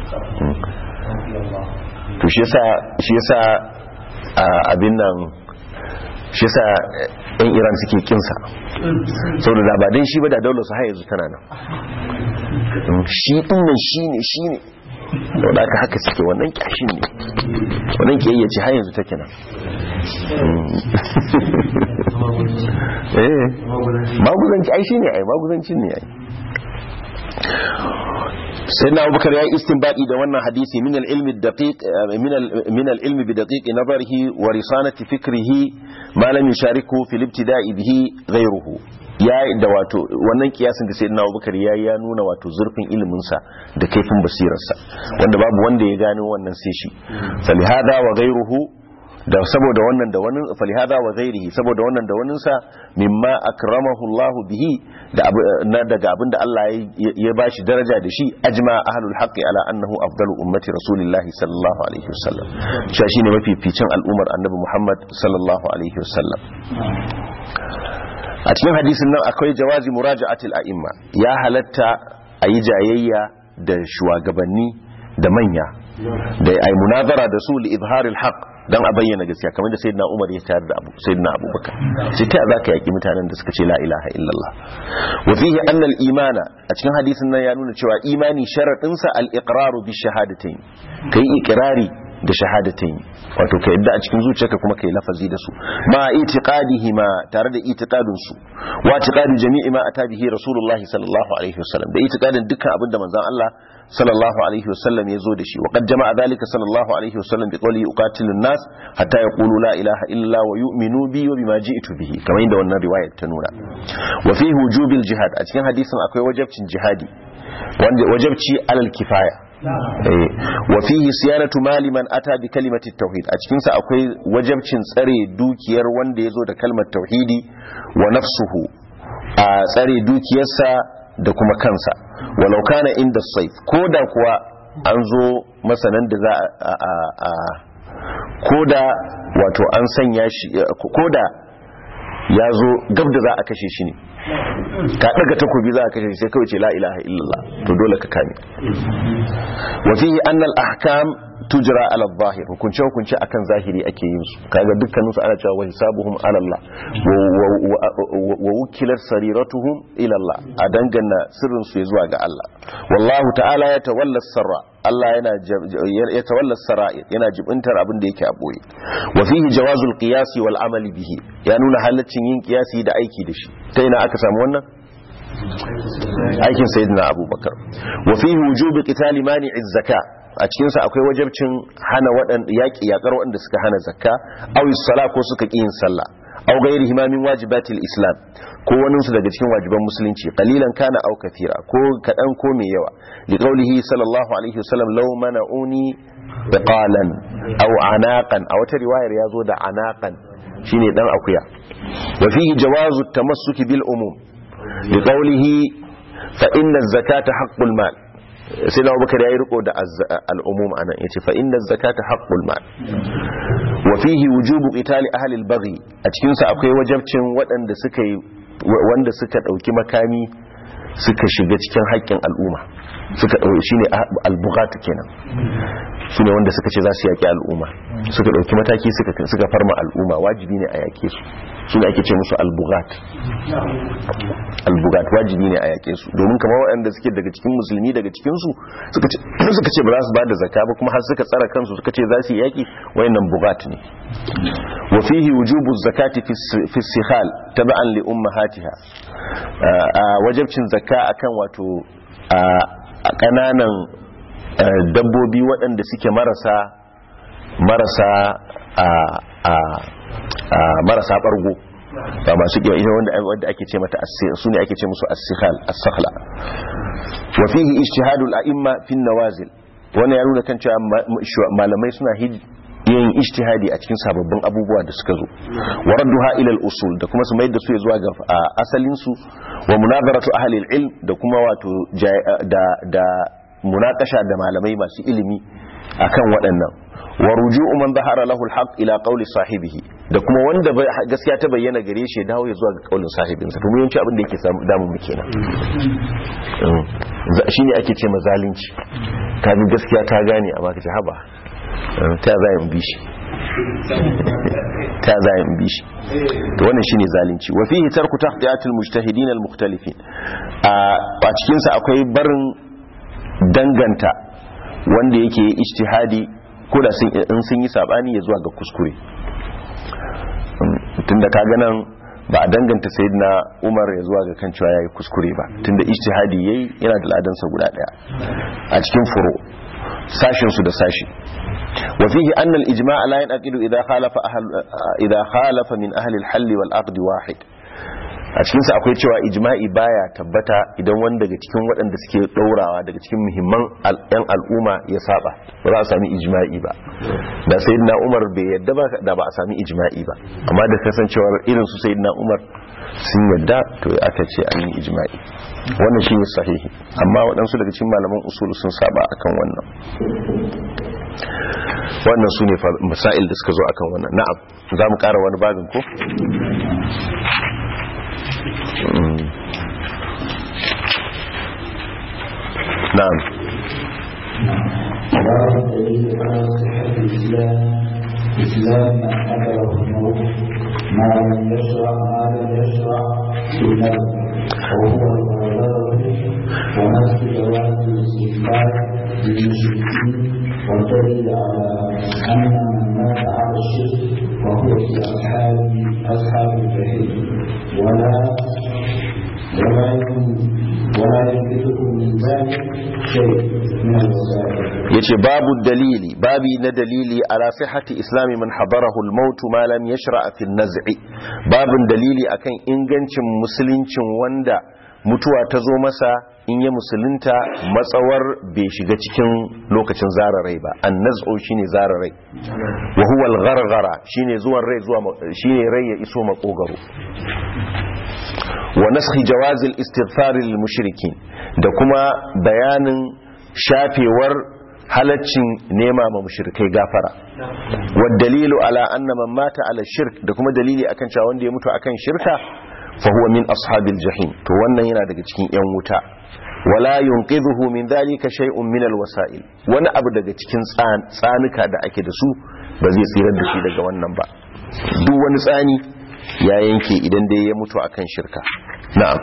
To shi yasa abin nan, shi yasa ɗan Iran suke kinsa, saboda da ba dan shi ba da daular su har yanzu tana nan. Shi din nan shine da haka suke, wannan kyashin ne, wannan kiyayya ce har yanzu take nan. Maguzanci ai shine ai, maguzancin ne ai. sayyidina Abubakar ya yi istinbadi da wannan hadisi min al-ilmi daqiq min al-ilmi bi daqiq nazarihi wa risanati fikrihi ma lam yushariku fil ibtida'i bihi ghayruhu. Ya da wato wannan kiyasin da sayyidina Abubakar ya nuna wato zurfin ilimin sa da kaifin basirarsa, wanda babu wanda ya gano wannan sai shi. Falihada wa ghayruhu, da saboda wannan da wani, falihada wa ghairihi, saboda wannan da waninsa, mimma akramahu Allah bihi, daga abinda Allah ya bashi daraja da shi, ajma ahlul haqqi ala annahu afdalu ummati rasulillahi sallallahu alaihi wasallam, shi shine mafificin al'ummar annabi Muhammad sallallahu alaihi wasallam. A cikin hadisin nan akwai jawazi muraja'atil a'imma, ya halatta ayi jayayya da shugabanni da manya, da ai munazara da su li izharil haqq, dan a bayyana gaskiya, kamar da sayyidina Umar ya tayar da sayyidina Abubakar. Sai ta zaka yaki mutanen da suka ce la ilaha illallah. Wa fihi anna al-imana, a cikin hadisin nan ya nuna cewa imani sharadin sa al-iqraru bi shahadatayn, kai iqrari da shahadatayn wato ka yadda a cikin zuciyarka kuma kai lafazi da su ma itiqadihi ma tare da itiqadin su wa itiqadi jami'i ma ata bihi rasulullah sallallahu alaihi wasallam da itiqadin dukkan abin da manzon Allah sallallahu alaihi wasallam ya zo da shi wa qad jama'a dhalika sallallahu alaihi wasallam bi qawli uqatilun nas hatta yaqulu la ilaha illa wa yu'minu bi wa bima ji'tu bihi kamar inda wannan riwayar ta nuna wa fihi wujubil jihad a cikin hadisin akwai wajibcin jihadi wanda wajibci alal kifaya wa fihi siyanatu mali man ata bi kalimati tauhid a cikin sa akwai wajibcin tsare dukiyar wanda yazo da kalmar tauhidi wa nafsuhu a tsare dukiyarsa da kuma kansa walau kana inda saif koda kuwa an zo masanan da za a koda wato an sanya shi koda ya zo gab da za a kashe shi ne ka daga takobi za a kashe shi sai kawai ce la ilaha illallah to dole ka kame wa fihi anna al ahkam tujra ala adh-dhahir hukunce akan zahiri ake yin su kaga dukkanin su ana cewa wa hisabuhum ala Allah wa wukilat sariratuhum ila Allah a dangana sirrin su zuwa ga Allah wallahu ta'ala ya tawalla sarra Allah ya tawalla sara'ir yana jibintar abin da yake a boye wa fihi jawazul qiyasi wal amali bihi ya nuna halaccin yin qiyasi da aiki da shi ta ina aka samu wannan aikin sayyidina Abubakar wa fihi wujubi qitali mani'iz zakat a cikinsa akwai wajabcin hana yaƙar waɗanda suka hana zakka aw sala ko suka ƙi yin sallah aw ghairihi ma min wajibatil islam ko wani su daga cikin wajiban musulunci qalilan kana aw kathira ko kadan ko mai yawa li qawlihi sallallahu alaihi wasallam law mana'uni biqalan aw anaqan a wata riwayar yazo da anaqan shine dan akuya wa fihi jawazu at-tamassuki bil umum li qawlihi fa inna az-zakata haqqul mal sai da Abubakar yayi riko da al-umum anan yace fa inna az-zakata haqqul mal wa fihi wujubu qitali ahli al-baghi a cikin sa akwai wajibcin waɗanda wanda suka dauki makami suka shiga cikin haƙƙin al'umma suka shine al-bughat kenan shine wanda suka ce za su yaki al'umma suka dauki mataki suka farma al'umma wajibi ne a yake su shine ake ce musu al-bughat wajibi ne a yake su domin kamar waɗanda suke daga cikin musulmi daga cikin su suka ce ba za su ba da zakka ba kuma har suka tsara kansu suka ce za su yi yaki wayannan bughat ne wa fihi wujubu zakati fi sikhal tab'an li ummahatiha wajibcin zakka akan wato a kananan dabbobi waɗanda suke marasa bargo ba masu kiwa ita wanda ake ce mata su ne ake ce musu as-sakhla wa fihi ijtihadul a'imma fi an-nawazil wannan ya nuna kan cewa malamai suna yin ijtihadi a cikin sababbin abubuwa da suka zo wa radduha ila al-usul da kuma su mai da su zuwa ga asalin su wa munadaratu ahli al-ilm da kuma wato da munakasha da malamai masu ilimi akan waɗannan wa ruju'u man zahara lahu al-haq ila qawli sahibihi da kuma wanda gaskiya ta bayyana gare shi dawo ya zuwa ga kaulin sahibinsa to mun yanci abin da yake damu mu kenan shine ake ce mazalunci ka bi gaskiya ta gane amma kace haba ta za in bi shi to wannan shine zalunci wa fihi tarku tahtiyatil mujtahidin al-mukhtalifin a cikin sa akwai barin danganta wanda yake ijtihadi ko da sun yi sabani ya zuwa ga kuskure tunda kaga nan ba a danganta sayyidina Umar ya zuwa ga kan cewa yayi kuskure ba tunda ijtihadi yayi yana da ladan sa guda daya a cikin furu sashin su da sashi wa fihi anna al-ijma' la yanaqidu idha khalafa min ahli al-hal wal aqd wahid a cikinsa akwai cewa ijma'i baya tabbata idan wani daga cikin waɗanda suke ɗaurawa daga cikin muhimman yan al'umma ya saba ba za a sami ijma'i ba da sayyidina Umar bai yadda ba da ba a sami ijma'i ba amma da kasancewar irin su sayyidina Umar sun yadda to aka ce an yi ijma'i wannan shine sahihi amma waɗansu daga cikin malaman usul sun saba akan wannan su ne masail da suka zo akan wannan na'am za mu ƙara wani babin ko نعم إسلام من أمره الموت ما لم يشرع في النظر وهو المغرر ونسك جواز الاستغفار للمشركين والدليل على أن من مات على الشرك وهو في أصحاب الجحيم ولا ينقذكم من ذلك شيء من الوسائل. yace babu dalili babi na dalili ala sihhati islami man hadarahu al-maut ma lam yashra fi an-naz'i babun dalili akan ingancin musuluncin wanda mutuwa ta zo masa in ya musulunta matsawar bai shiga cikin lokacin zararai ba. An-naz'u shine zararai wa huwa al-gharghara shine zuwan rai shine rai ya iso makogaro. wa naskhi jawazil istighfar lil mushrikin da kuma bayanin shafewar halaccin nema ma mushrikai gafara. wa dalilu ala anna man mata ala shirk da kuma dalili akan cewa wanda ya mutu akan shirka fa huwa min ashabil jahim to wannan yana daga cikin yan wuta. wala yunqidhuhu min dhalika shay'un min alwasa'il wani abu daga cikin tsanuka da ake da su ba zai tsirar da shi daga wannan ba. duk wani tsani ya yanke idan dai ya mutu akan shirka. na'am.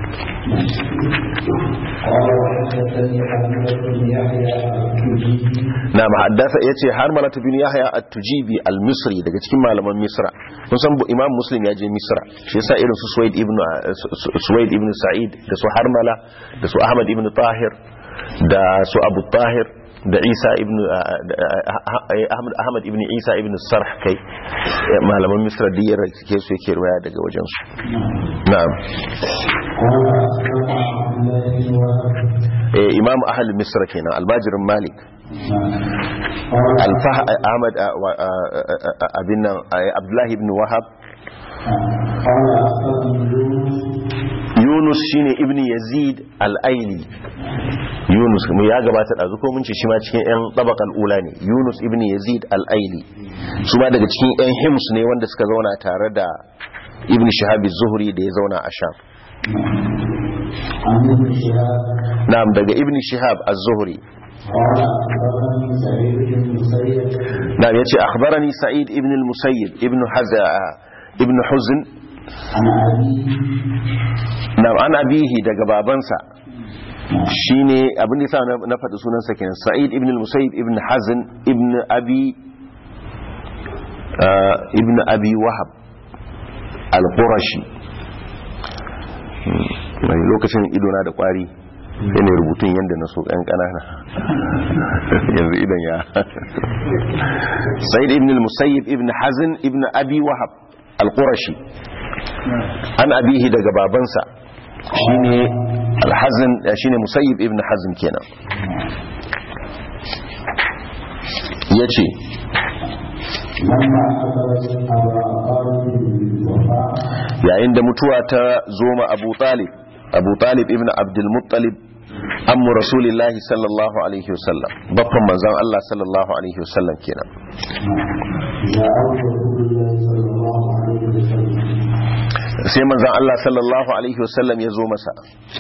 na'am haddasa yace har malatu bin yahya at-tujibi al-misri daga cikin malaman misra kun san imam muslim ya je misra shi yasa irin su suwaid ibn sa'id da su harmala da su ahmad ibn tahir da su abu tahir da isa ibn ahmad ibn isa ibn sarh kai malaman misra da yara ke su yake riwaya daga wajen su. na'am. imam ahli misra kenan almajirin malik ahmad abin nan abdullahi ibn wahab. yunus shine ibn yazid al-aili. yunus mu ya gabata da zuko mun ce shi ma cikin yan tabaqal ula ne. yunus ibn yazid al-aili su ma daga cikin yan hims ne wanda suka zauna tare da ibn shihab az-zuhri da ya zauna a sham. na'am daga ibn shihab az-zuhri na'am yace akhbarani sa'id ibn al-musayyib ibn huzn na'am an abihi daga babansa shine abin da yasa na faɗi sunansa kenan sa'id ibn al-musayyib ibn hazn ibn abi wahab al-qurashi. mai lokacin idona da kwari yana rubutun yadda na so ɗan ƙanana yanzu idan ya sa'id ibn al-musayyib ibn hazn ibn abi wahab al-qurashi an abihi daga babansa shine al-hazn shine musayyib ibn hazn kenan yace yayin da mutuwa ta zoma abu talib ibn abdul muttalib ammu rasulillahi sallallahu alaihi wasallam babban manzon Allah sallallahu alaihi wasallam kenan sai manzon Allah sallallahu alaihi wasallam ya zo masa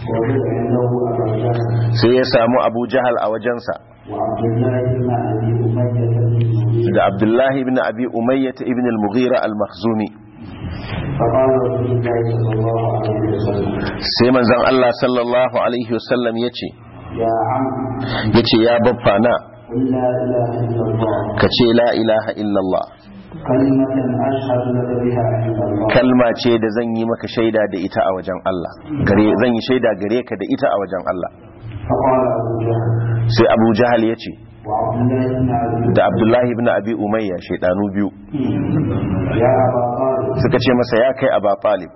sai ya samu Abu Jahal a wajensa da Abdullahi ibn Abi Umayyah ibn al-Mughira al-Makhzumi. sai manzon Allah sallallahu alaihi wasallam yace ya babba na kace la ilaha illallah kalma ce da zan yi maka shaida da ita a wajen Allah zan yi shaida gare ka da ita a wajen Allah. sai Abu Jahal yace da Abdullahi ibn Abi Umayya shaidanu biyu suka ce masa ya kai Aba Talib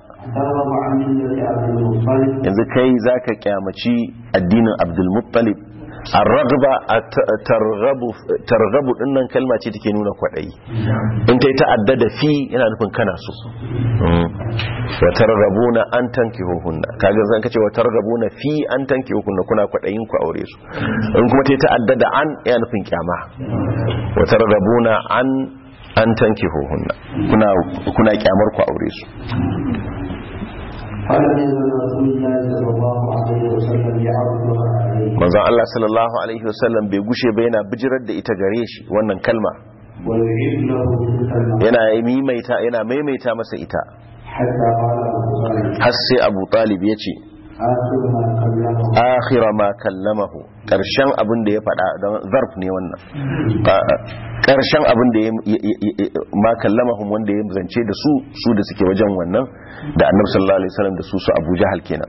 yanzu kai zaka kyamaci addinin Abdul Muttalib. ar-raghba targhabu dinnan kalma ce take nuna kwadayi in tai ta'addada fi yana nufin kana so. wa targhabuna an tankihuhunna kaga zan kace wa targhabuna fi an tankihuhunna kuna kwadayin ku aure su. in kuma tai ta'addada an yana nufin kyama wa targhabuna an tankihuhunna kuna kyamar ku aure su. manzon Allah sallallahu alaihi wasallam bai gushe ba yana bijirar da ita gare shi wannan kalma yana maimaita masa ita har sai Abu Talib ya ce akhira ma kallamahu, karshen abin da ya faɗa, don zarf ne wannan, karshen abin da ma kallamahum wanda ya zance da su da suke wajen wannan da annabi sallallahu alaihi wasallam da su Abu Jahal kenan.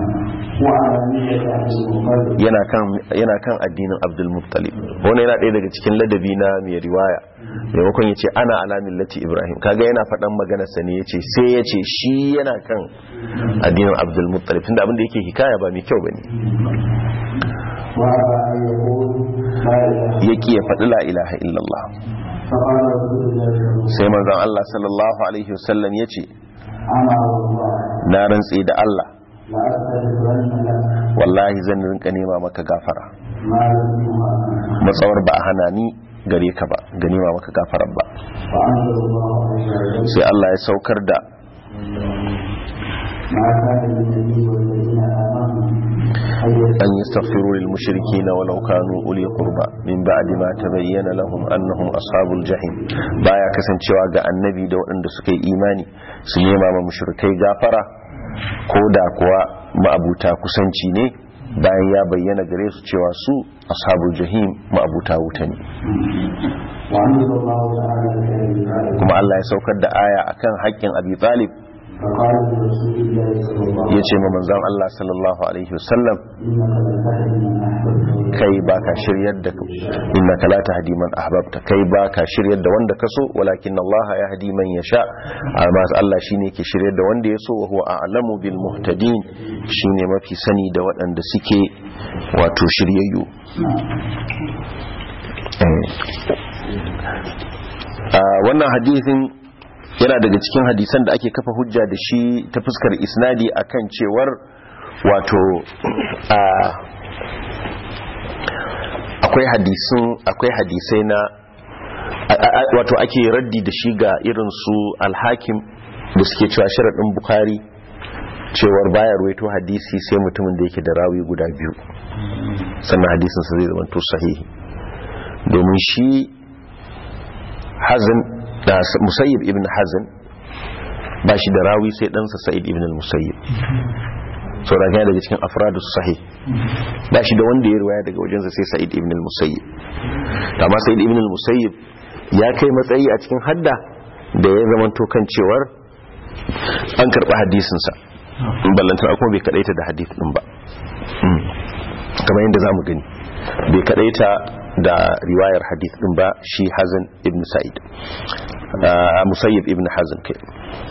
yana kan addinin Abdul Muttalib. Wannan yana ɗaya daga cikin ladabi na mai riwaya, maimakon ya ce ana ala millati Ibrahim, kaga yana faɗan maganarsa ne, yace sai ya ce shi yana kan addinin Abdul Muttalib, tunda abin da yake hikaya ba mai kyau bane. yake ya faɗi la ilaha illallah. Sai manzon Allah sallallahu alaihi wasallam ya ce, na rantse da Allah, wallahi zan rinka nema maka gafara matsawar ba a hana ni gare ka ba, ga nema maka gafarar ba. Sai Allah ya saukar da أن يستغفروا للمشركين ولو كانوا أولي قربى من بعد ما تبين لهم أنهم أصحاب الجحيم. بايا kasancewa ga annabi da waɗanda suka yi imani su nema ma mushrikai gafara ko da kuwa ma'abuta kusanci ne, bayan ya bayyana gare su cewa su ashabul jahim ma'abuta wuta ne. Kuma Allah ya saukar da aya akan haƙƙin Abi Talib, ya ce ma manzan Allah sallallahu alaihi wasallam, kai baka shiryar da, innaka la tahdi man ahbabta, kai baka shiryar da wanda kaso, walakin Allah yahdi man yasha, amma Allah shine ke shiryar da wanda yaso, wa huwa a'lamu bil muhtadin, shine mafi sani da waɗanda suke wato shiryayyu. Wannan hadisin yana daga cikin hadisan da ake kafa hujja da shi ta fuskar isnadi akan cewar wato akwai hadisai na wato ake raddi da shi ga irin su al-Hakim da suke cewa sharadin Bukhari cewar baya ruwaito hadisi sai mutumin da yake da rawi guda biyu sannan hadisin sa zai zama to sahihi, domin shi Hazan da Musayyib ibn Hazan ba shi da rawi sai ɗansa Sa'id ibn al-Musayyib, sauraka daga cikin afradus sahih, ba shi da wanda ya riwaya daga wajensa sai Sa'id ibn al-Musayyib. Amma Sa'id ibn al-Musayyib ya kai matsayi a cikin hadda da ya zama to kan cewar an karɓi hadisinsa, ballantar kuma bai kadaita da hadith din ba, kamar yadda zamu gani bai kadaita da riwayar hadith din ba shi Hazan ibn Sa'id, Musayyib ibn Hazan kai.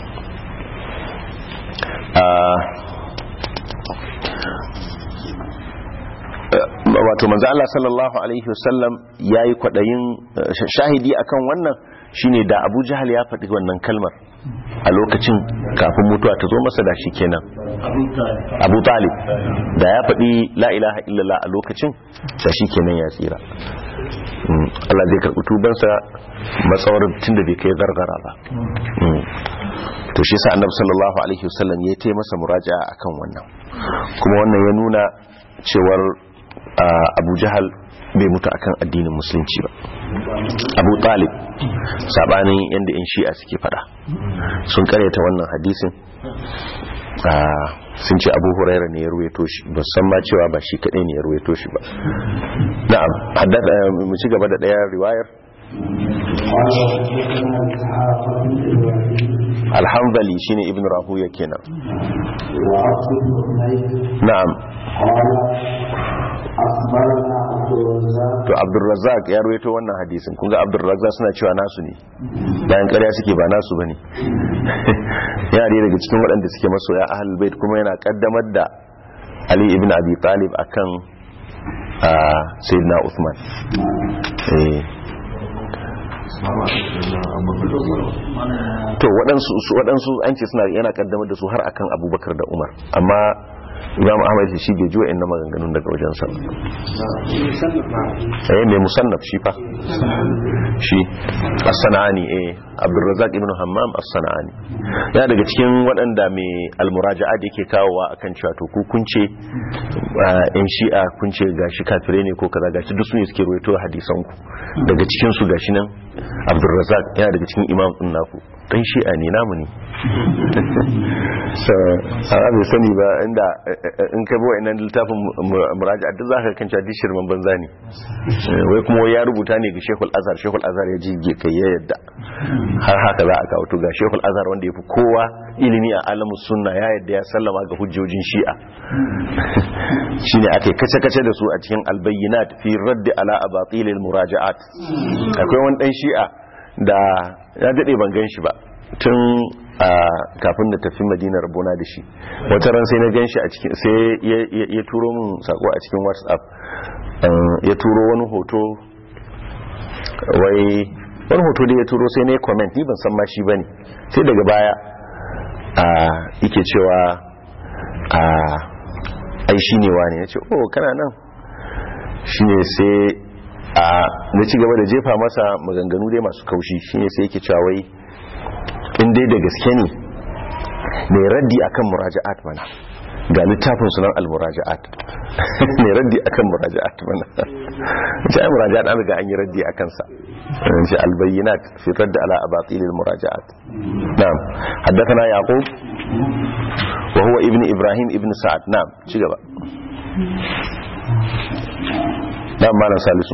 Wato manzo Allah sallallahu alaihi wasallam yayi kwadayin shahidi akan wannan shine da Abu Jahal ya faɗi wannan kalmar a lokacin kafin mutuwa ta zo masa, da shi kenan Abu Talib da ya faɗi la ilaha illallah a lokacin, da shi kenan ya tsira. Allah zai karɓi tubansa matsawar tun da bai kai gargara ba. To shi sa annabi sallallahu alaihi wasallam ya yi masa muraja'a akan wannan, kuma wannan ya nuna cewar Abu Jahal bai mutu akan addinin musulunci ba. Abu Talib sabanin yanda in shi'a suke fada, sun karyata wannan hadisin, sun ce Abu Huraira ne ya ruwaito shi, ba san ma cewa ba shi kadai ne ya ruwaito shi ba. Na'am, haddada mu ci gaba da daya riwayar. Al-Hanbali shine Ibn Rahuya kenan. Na'am. To Abdurrazzaq ya ruwaito wannan hadisin, kun ga Abdurrazzaq suna cewa nasu ne, bayan ƙarya suke ba nasu bane. Yana daga cikin waɗanda suke masoya Ahlul Bait, kuma yana kaddamar da Ali ibn Abi Talib akan Sayyidina Uthman. To waɗansu an ce suna yana kaddamar da su har akan Abubakar da Umar, amma Imam Ahmad shi bai ji wa'annan maganganun daga wajensa. Mai musannaf shi fa shi as-Sana'ani Abdurrazzaq ibn Hammam as-Sana'ani ya daga cikin waɗanda mai al-muraja'at yake kawowa akan cewa to ku kunce in shi'a kunce gashi kafire ne ko kaza gashi duk sune suke ruwaito hadisan ku daga cikin su gashi nan Abdurrazzaq yana daga cikin imam din naku dan shi'a ne namu ne so bai sani ba inda in kai bo innan littafin muraja'at duk zaka kan cewa shirman banza ne wai kuma ya rubuta ne ga Sheikhul Azhar ya ji kai ya yadda har haka za a kawo to ga Sheikhul Azhar wanda yafi kowa ilimi a alamus sunna ya yadda ya sallama ga hujjojin shi'a shine ake kace-kace da su a cikin al-bayyinat fi radd ala abatil al-muraja'at akwai wani dan shi'a da ya dade ban gan shi ba tun kafin da tafi Madina rabona da shi wata ran sai na gan shi a cikin sai ya turo min sako a cikin WhatsApp ya turo wani hoto wani hoto da ya turo sai na yi comment ni ban san ma shi bane sai daga baya yake cewa ai shi ne wani ya ce oh kana nan shi ne sai na ci gaba da jefa masa maganganu dai masu kaushi shi ne sai yake cewa wai in dai da gaske ne mai raddi akan muraja'at mana ga littafin sunan al-muraja'at mai raddi akan muraja'at mana ce ai muraja'at an riga an yi raddi akan sa ce al-bayyinat fi radd ala abatil al-muraja'at na'am haddathana yaqub wa huwa ibn ibrahim ibn sa'ad na'am ci gaba na'am malam salisu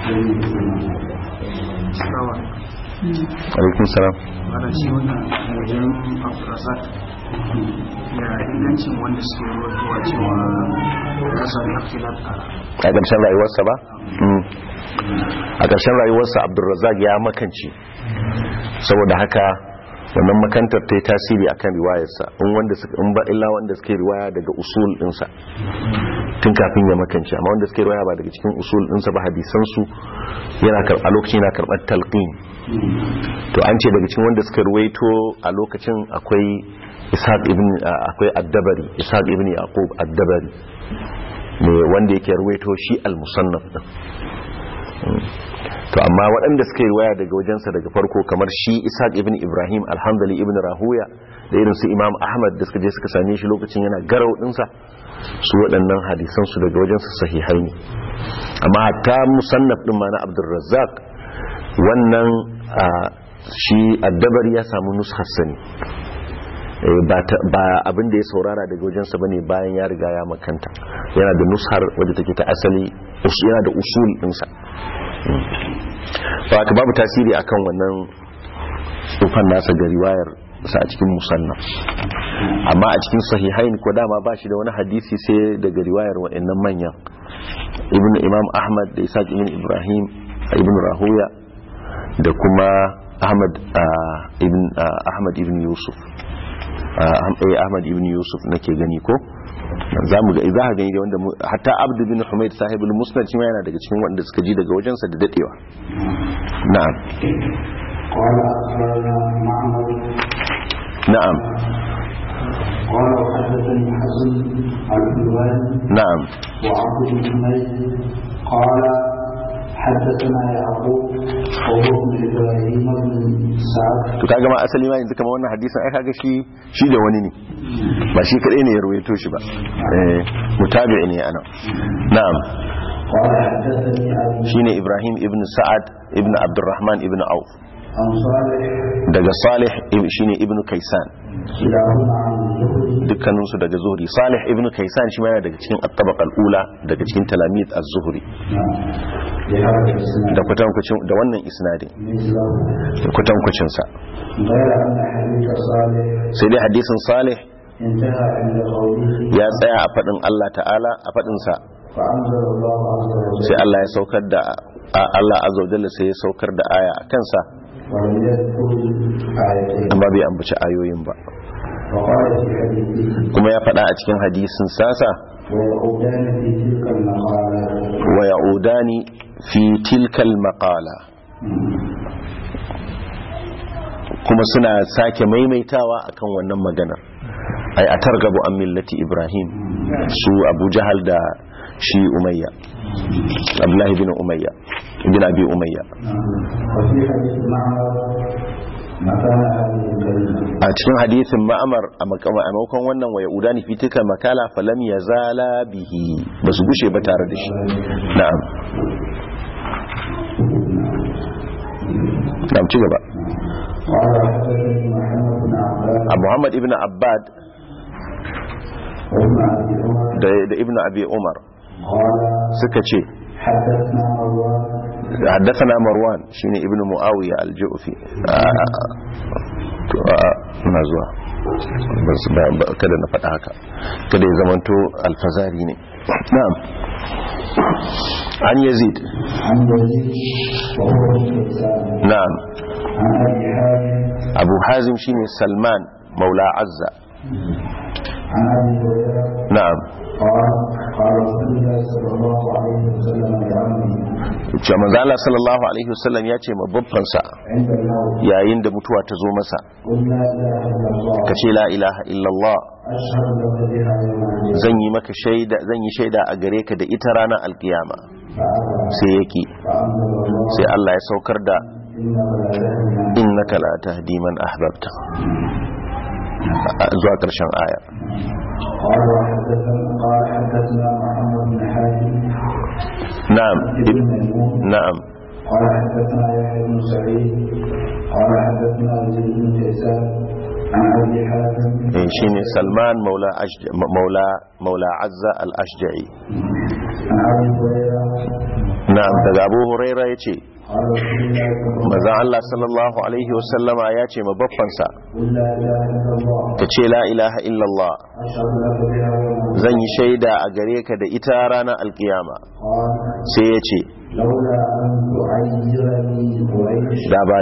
alaikum salam wadda shi wannan wajen Abdurrazzaq ya ingancin wanda suke ruwa cewa ya sami ikhtilaf a ƙarshen rayuwarsa ba a ƙarshen rayuwarsa Abdurrazzaq ya makance saboda haka wannan makantar ta yi tasiri akan riwayarsa in ba illa wanda suke riwaya daga usul ɗinsa tun kafin ya makance amma wanda suke riwaya ba daga cikin usul ɗinsa ba hadisansu a lokacin yana karɓar talqin to an ce daga cikin wanda suka ruwaito a lokacin akwai akwai ad-Dabari Ishaq ibn Yaqub ad-Dabari ne wanda yake ruwaito shi al-Musannaf din to amma waɗanda suka yi riwaya daga wajensa daga farko kamar shi Ishaq ibn Ibrahim al-Hanbali ibn Rahuya da irin su Imam Ahmad da suka je suka same shi lokacin yana garau dinsa su waɗannan hadisan su daga wajensa sahihai ne amma hatta Musannaf din ma na Abdurrazzaq wannan shi ad-Dabari ya samu nushar sani ba abin da ya saurara daga wajensa bane bayan ya riga ya makanta yana da nushar wadda take ta asali yana da usul dinsa ba ka babu tasiri akan wannan tsufan nasa ga riwayar sa a cikin musannaf amma a cikin sahihain ko dama ba shi da wani hadisi sai daga riwayar wa'annan manyan Imam Ahmad da Ishaq ibn Ibrahim ibn Rahuya da kuma Ahmad ibn Yusuf Ahmad ibn Yusuf nake gani ko za mu ga za ka gani da wanda hatta Abd bin Humayd sahibul Musnad shi yana daga cikin wanda suka ji daga wajensa da dadewa na'am na'am قال حدثني حسن الحلواني نعم وعبد بن حميد قال حدثنا يعقوب وهو ابن ابراهيم بن سعد to kaga ma asali ma yanzu kamar wannan hadisin ai kaga shi da wani ne ba shi kadai ne ya ruwaito shi ba mutabi'i ne ana na'am قال حدثني ابي shine Ibrahim ibn Sa'ad ibn Abdurrahman ibn Auf عن صالح daga Salih shine ibn Kaysan كلاهما عن الزهري dukkaninsu daga Zuhri Salih ibn Kaysan shi ma yana daga cikin at-tabaqa al-ula daga cikin talamid az-Zuhri بهذا الاسناد da kwatankwacin da wannan isnadin مثله da kwatankwacin sa غير ان حديث صالح sai dai hadisin Salih انتهى عند قوله ya tsaya a fadin Allah ta'ala a fadin sa فانزل الله عز وجل sai Allah ya saukar da Allah azza wa jalla sai ya saukar da aya a kansa ولم يذكر آيتين amma bai ambaci ayoyin ba وقال في حديثه kuma ya faɗa a cikin hadisin sasa ويعودان في تلك wa ya'udani fi tilkal المقالة maqala kuma suna sake maimaitawa akan wannan maganar ai a targabu an millati Ibrahim su Abu Jahal da shi Umayya Abdullahi bin Umayya ibn abi umayya وفي حديث معمر مكان هذه الكلمة a cikin hadisin ma'amar a maimakon wannan wa yaudani fi tilka makala falam yazala bihi basu gushe ba tare da shi na'am ci gaba قال حدثني محمد بن عباس a muhammad ibn abbad وابن أبي عمر da ibn abi umar قال suka ce حدثنا مروان حدثنا مروان شيني ابن معاوية الجوفي na zuwa kada na faɗa haka kada ya zamanto alfazari ne na'am an yazid عن يزيد وهو الكيسان na'am عن أبي حازم abu hazim shine salman maula azza عن أبي هريرة na'am قال رسول الله صلى الله عليه وسلم لعمه cewa manzo Allah sallallahu alaihi wasallam ya ce ma babbansa عند الموت yayin da mutuwa ta zo masa قل لا إله إلا الله kace la ilaha illallah أشهد لك بها يوم القيامة zan yi maka shaida zan yi shaida a gare ka da ita ranar alkiyama sai yake فأنزل الله sai Allah ya saukar da إنك لا تهدي من innaka la tahdi man ahbabta zuwa karshen aya قال حدثنا محمد بن حاتم na'am بن ميمون na'am قال حدثنا يحيى بن سعيد قال حدثنا يزيد بن كيسان عن ابي حاتم shine Salman maula Azza al-Ashja'i عن ابي هريره na'am daga Abu Huraira yace قال رسول الله صلى الله manzo Allah sallallahu alaihi wasallama yace ma babbansa قل لا اله الا الله kace la ilaha illallah اشهد لك بها يوم القيامه zan yi shaida a gare ka da ita ranar alkiyama قال sai yace لولا ان تعيرني قريش da ba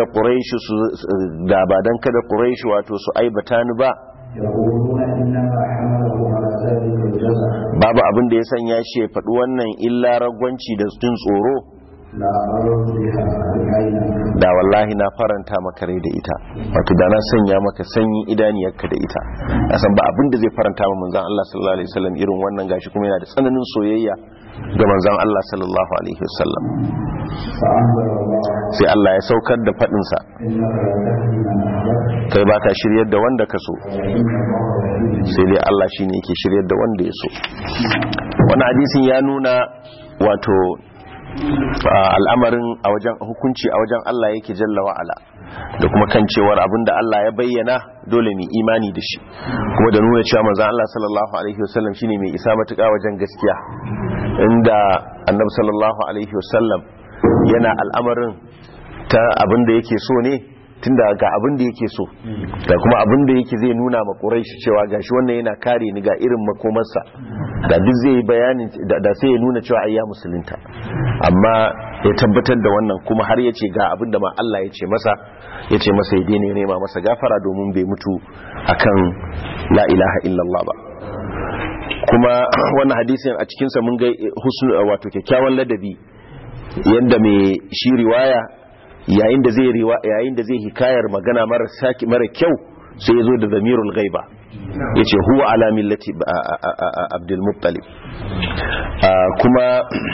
dan kada Quraysh wato su aibata ni ba يقولون انما حمله على ذلك الجزع babu abin da ya sanya shi ya faɗi wannan illa ragwanci da jin tsoro لا مرض بها العين da wallahi na faranta maka rai da ita wato da na sanya maka sanyi idaniyarka da ita a san ba abin da zai faranta ma manzon Allah sallallahu alaihi wasallam irin wannan gashi kuma yana da tsananin soyayya ga manzon Allah sallallahu alaihi wasallam فانزل الله sai Allah ya saukar da fadin sa انك لا تهدي من احببت kai baka shiryar da wanda ka so وان الله يهدي sai dai Allah shine yake shiryar da wanda ya so wannan hadisin ya nuna wato al'amarin a wajen hukunci a wajen Allah yake jalla wa'ala da kuma kan cewar abinda Allah ya bayyana dole mu imani da shi kuma da nuna cewa manzon Allah sallallahu alaihi wasallam shine mai isa matuƙa wajen gaskiya inda annabi sallallahu alaihi wasallam yana al'amarin ta abinda yake so ne tunda ga abin da yake so da kuma abin da yake zai nuna ma Quraysh cewa gashi wannan yana kare ni ga irin makomarsa da duk zai bayani da sai ya nuna cewa ayya musulunta amma ya tabbatar da wannan kuma har yace ga abin da ma Allah ya ce masa ya daina nema masa gafara domin bai mutu akan la ilaha illallah ba kuma wannan hadisin a cikin sa mun ga wato kyakkyawan ladabi yanda mai shi riwaya yayin da zai hikayar magana mara kyau sai ya zo da zamirul ghaiba yace huwa ala millati Abdul Muttalib kuma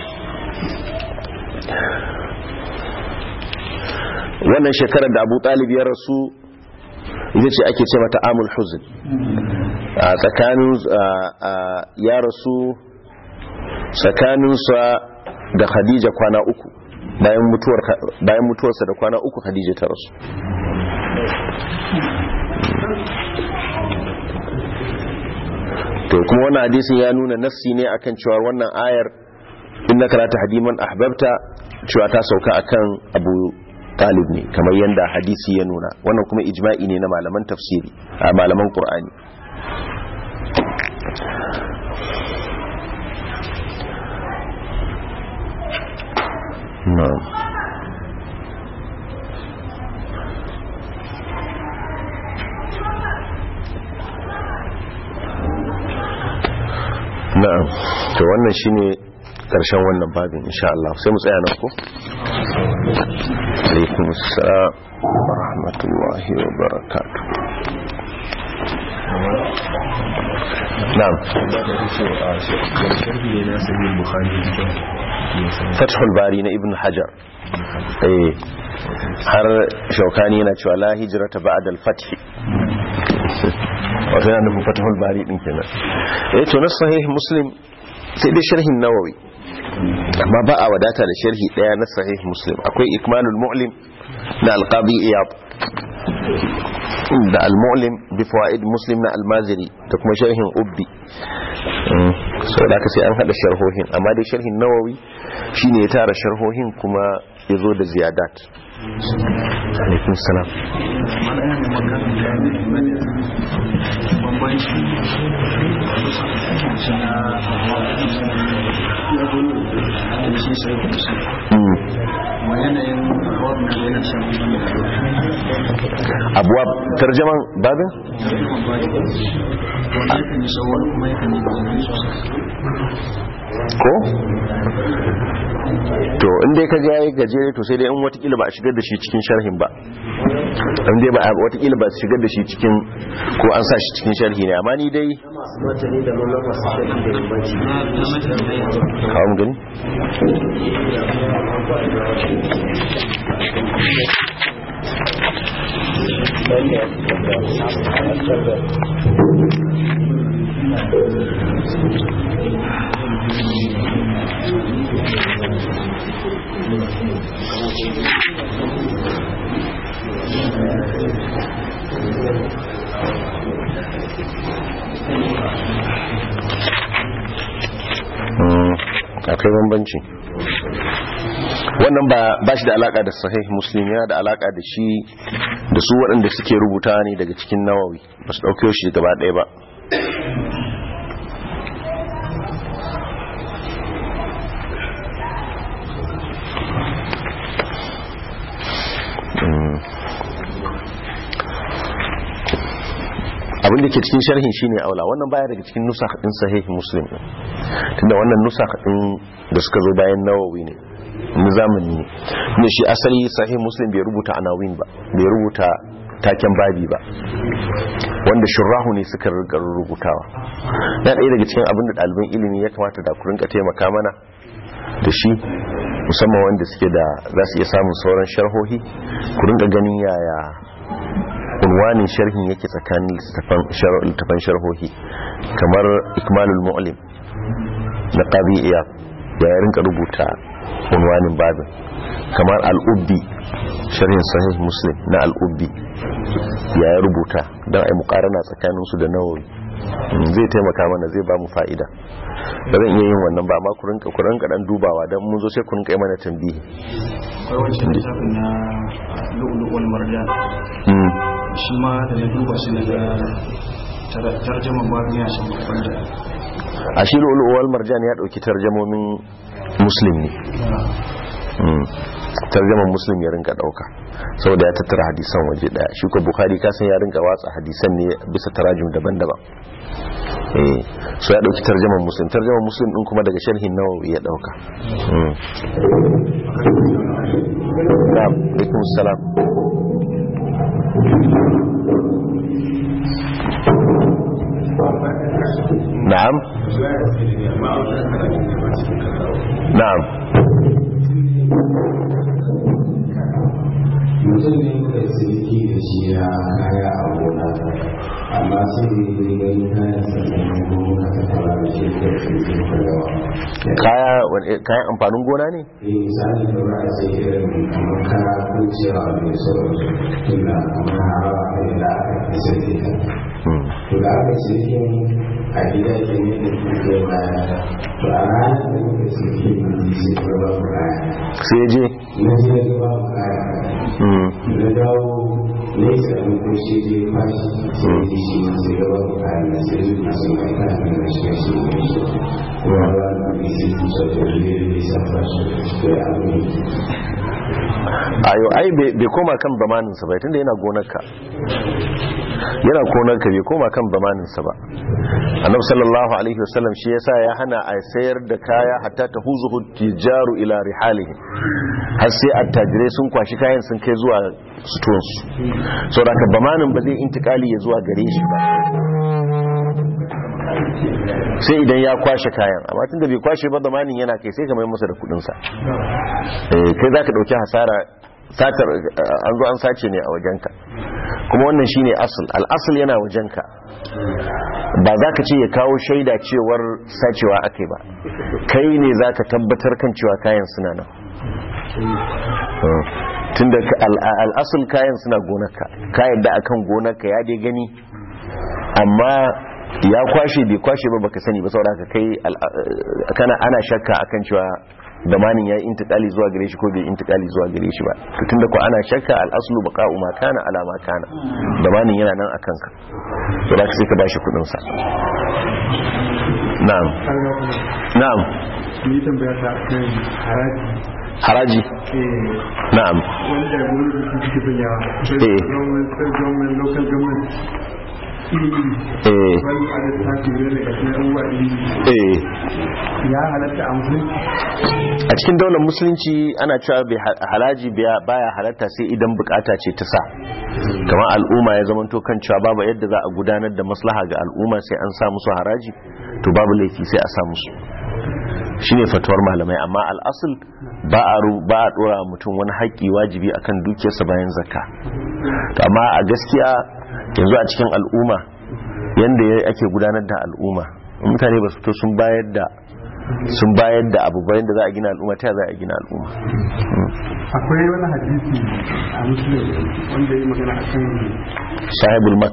wannan shekarar da Abu Talib ya rasu ita ce ake ce mata amul huzn tsakanin ya rasu tsakaninsa da Khadija kwana uku bayan mutuwarsa da kwana uku Khadija ta rasu to kuma wannan hadisin ya nuna nassi ne akan cewa wannan ayar innaka la tahdi man ahbabta cewa ta sauka akan Abu Talib ne kamar yanda hadisi ya nuna wannan kuma ijma'i ne na malaman tafsiri a malaman Qur'ani na'am na'am to wannan shine karshen wannan babin insha Allah sai mu tsaya nan ko alaikum assalam wa rahmatullahi wa barakatuh na'am fathul bari na ibn hajar har shaukani yana cewa la hijrata ba'da al-fath wato yana nufin fathul bari din kenan to na sahih muslim sai dai sharhin nawawi amma ba a wadata da sharhi daya na sahih muslim akwai ikmalul mu'lim na al-qadi iyad da al-mu'lim bi fawaid muslim na al-maziri da kuma sharhin ubbi so da sai an hada sharhohin amma dai sharhin nawawi shine ya tara sharhohin kuma yazo da ziyadat. Alaikum salam. abuwa tarjaman babin ko to inda ka ga yayi gajere to sai dai in watakila ba a shigar da shi cikin sharhin ba inda ba watakila ba shigar da shi cikin ko an sa shi cikin sharhi ne amma ni dai kawo mu gani akwai bambanci wannan ba shi da alaka da sahih muslim yana da alaka da shi da su waɗanda suke rubuta ne daga cikin nawawi ba su ɗauke shi gaba ɗaya ba abinda ke cikin sharhin shine aula wannan baya daga cikin nusakh din sahih muslim tunda wannan nusakh din da suka zo bayan nawawi ne na zamani ne shi asali sahih muslim bai rubuta anawin ba bai rubuta taken babi ba wanda shurrahu ne suka rubutawa na ɗaya daga cikin abinda ɗaliban ilimi ya kamata da ku rinka taimaka mana da shi musamman wanda suke da za su iya samun sauran sharhohi ku rinka ganin yaya unwanin sharhin yake tsakanin littafan sharhohi kamar ikmalul mu'lim na qadi'iyya ya rinka rubuta unwanin babin kamar al-ubbi sharhin sahih muslim na al-ubbi ya rubuta don ai muqarana tsakanin su da nawawi zai taimaka mana zai ba mu fa'ida ba zan iya yin wannan ba amma ku rinka dan dubawa dan mun zo sai ku rinka yi mana tambihi akwai wancan littafin na lu'lu'ul marjan shi ma da na duba shi daga tarjama babin ya shi wanda a shi lu'lu'ul marjan ya dauki tarjamomin muslim ne tarjaman muslim ya rinka dauka saboda ya tattara hadisan waje daya shi ko bukhari kasan ya rinka watsa hadisan ne bisa tarajum daban-daban so ya dauki tarjaman muslim din kuma daga sharhin nawawi ya dauka na'am alaikum salam na'am na'am mutum ne muka sirki da shi ya kaya a gona amma sai da ya gani kayan sannan gona ta fara da shi da shi sun yawa kayan amfanin gona ne? misali da ba a sai irin kamar kaya ko ciyawa mai sauransu tunda kamar hawa da aka fi sirki ta to da aka sirki a gida ke ne da kuke baya to a ranar da muka sirki ne sai ka ba ku kaya sai je na je da ba ku kaya na dawo ne sai an ko shi je fashi sai ji shi ne sai ga ba ku kaya na sai ji na sun kai kaya na shi shi ne shi ko ba na bi shi so da ne ne sai fashi to ya abu ayo ai bai koma kan bamaninsa ba tunda yana gonarka bai koma kan bamaninsa ba annabi sallallahu alaihi wasallam shi yasa ya hana a sayar da kaya hatta tahuzuhu tijaru ila rihalihi har sai attajirai sun kwashi kayan sun kai zuwa sutuwan su saboda bamanin ba zai intikali ya zuwa gare shi ba sai idan ya kwashe kayan, amma tunda bai kwashe ba zamanin yana kai sai ka mai masa da kudinsa. Kai za ka ɗauki hasara, satar an zo an sace ne a wajenka, kuma wannan shine asal. Al'asal yana wajenka, ba za ka ce ya kawo shaida cewar sacewa akai ba, kai ne za ka tabbatar kan cewa kayan suna nan. Tunda al'asul kayan suna gonarka, ka yadda akan gonarka ya dai gani, amma ya kwashe bai kwashe ba baka sani ba, saboda ka kai ana shakka akan cewa damanin ya yi intikali zuwa gare shi ko bai intikali zuwa gare shi ba. Tunda ko ana shakka al'aslu baqa'u ma kana ala ma kana, damanin yana nan akan ka, saboda ka sai ka bashi kudin sa. Na'am na'am, ni tambaya ta kan haraji. Na'am, wanda gwamnati suke sanyawa, government, local government, wani adad tafi ne daga cikin ya halatta a musulunci. A cikin daular musulunci ana cewa haraji baya halatta sai idan bukata ce ta sa, kamar al'umma ya zamanto kan cewa babu yadda za a gudanar da maslaha ga al'umma sai an sa musu haraji, to babu laifi sai a sa musu. Shine fatuwar malamai, amma al'asul ba a dora mutum wani haƙƙi wajibi akan dukiyarsa bayan zakka. To amma a gaskiya yanzu a cikin al'umma yanda ake gudanar da al'umma, mutane ba su fito sun bayar da abu bayan da za a gina al'umma, ta za a gina al'umma. Akwai wani hadisi a Muslim wanda ya magana akan sahibul max.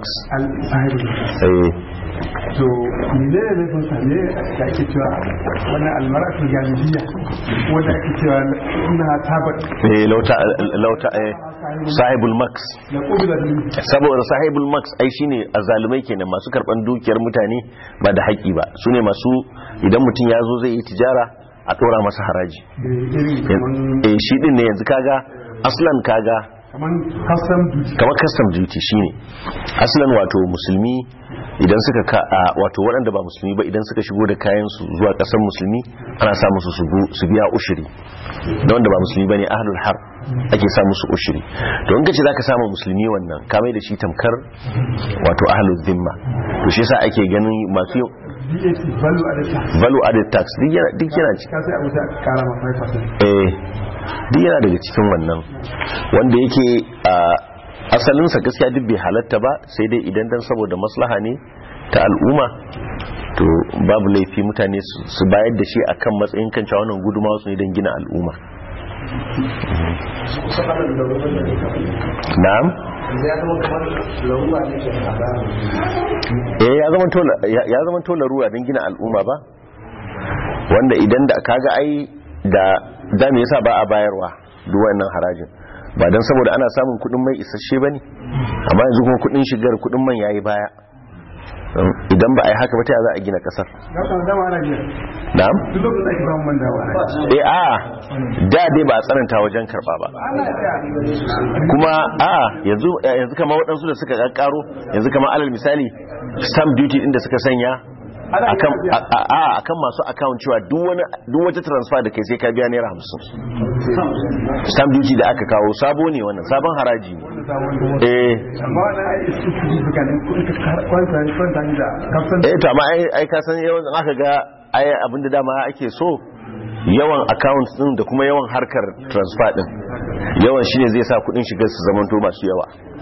to ne ne kun sane da ake cewa wannan almaratu jahiliya wanda ake cewa ina tabat lauta sahibul max, saboda sahibul max ai shine azalumai kenan, masu karban dukiyar mutane ba da haƙi ba, sune masu idan mutum ya zo zai yi tijara a tora masa haraji. Shi din ne yanzu kaga aslan kaga kamar custom duty shine aslan, wato musulmi idan suka wato waɗanda ba musulmi ba idan suka shigo da kayan su zuwa ƙasar musulmi ana sa musu su biya ushiri, da wanda ba musulmi bane ahlul har ake sa musu ushiri. To in kace zaka samu musulmi wannan ka mai da shi tamkar wato ahlul zimma, to shi yasa ake ganin masu value added tax duk yana duk yana daga cikin wannan wanda yake asalinsa gaskiya duk bai halatta ba, sai dai idan dan saboda maslaha ne ta al'umma to babu laifi mutane su bayar da shi akan matsayin kan cewa wannan gudumawa su ne don gina al'umma. Na'am, ya zama to larura don gina al'umma ba, wanda idan da kaga ai da me yasa ba a bayarwa duk wannan harajin, ba don saboda ana samun kudin mai isasshe ba ne, amma yanzu kuma kudin shigar kudin man yayi baya, idan ba a yi haka ba ta za a gina kasar. Na'am? Da dai ba a tsananta wajen karba ba, kuma yanzu kama waɗansu da suka ƙaƙƙaro yanzu kama alal misali stamp duty ɗin da suka sanya akan masu account cewa duk wata transfer da kai sai ka biya naira 50. Stamp duty da aka kawo sabo ne, wannan sabon haraji ne. To amma ai ka san yawan aka ga ai abinda dama ake so yawan account din da kuma yawan harkar transfer din, yawan shine zai sa kudin shigar su zamanto masu yawa.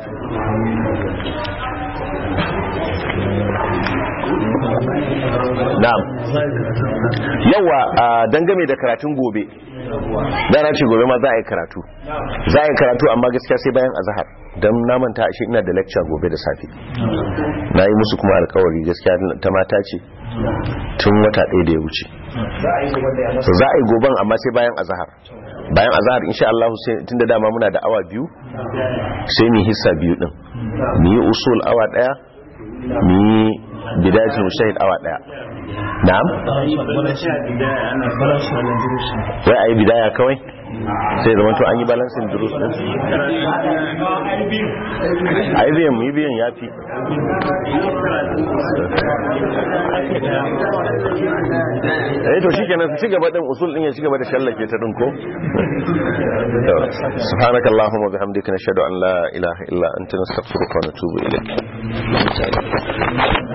Na'am, yawa dangane da karatun gobe, da na ce gobe ma za a yi karatu amma gaskiya sai bayan azhar, don na manta ashe ina da lecture gobe da safe, na yi musu kuma alkawari gaskiya ta mata ce tun wata ɗaya da ya wuce. Za a yi goben amma sai bayan azhar insha Allah, tun da dama muna da awa biyu sai mu hissa biyu din, mu yi usul awa ɗaya, mu yi bidayatul mujtahid awa ɗaya. Na'am, wai a yi bidaya kawai sai zama to an yi balansin durus din. A yi biyan ya fi. To shi kenan su ci gaba ɗin usul ɗin ya ci gaba da shallake ta ɗin ko? Subhanakallahumma bihamdika nashhadu an la ilaha illa anta nastaghfiruka wa natubu ilayk.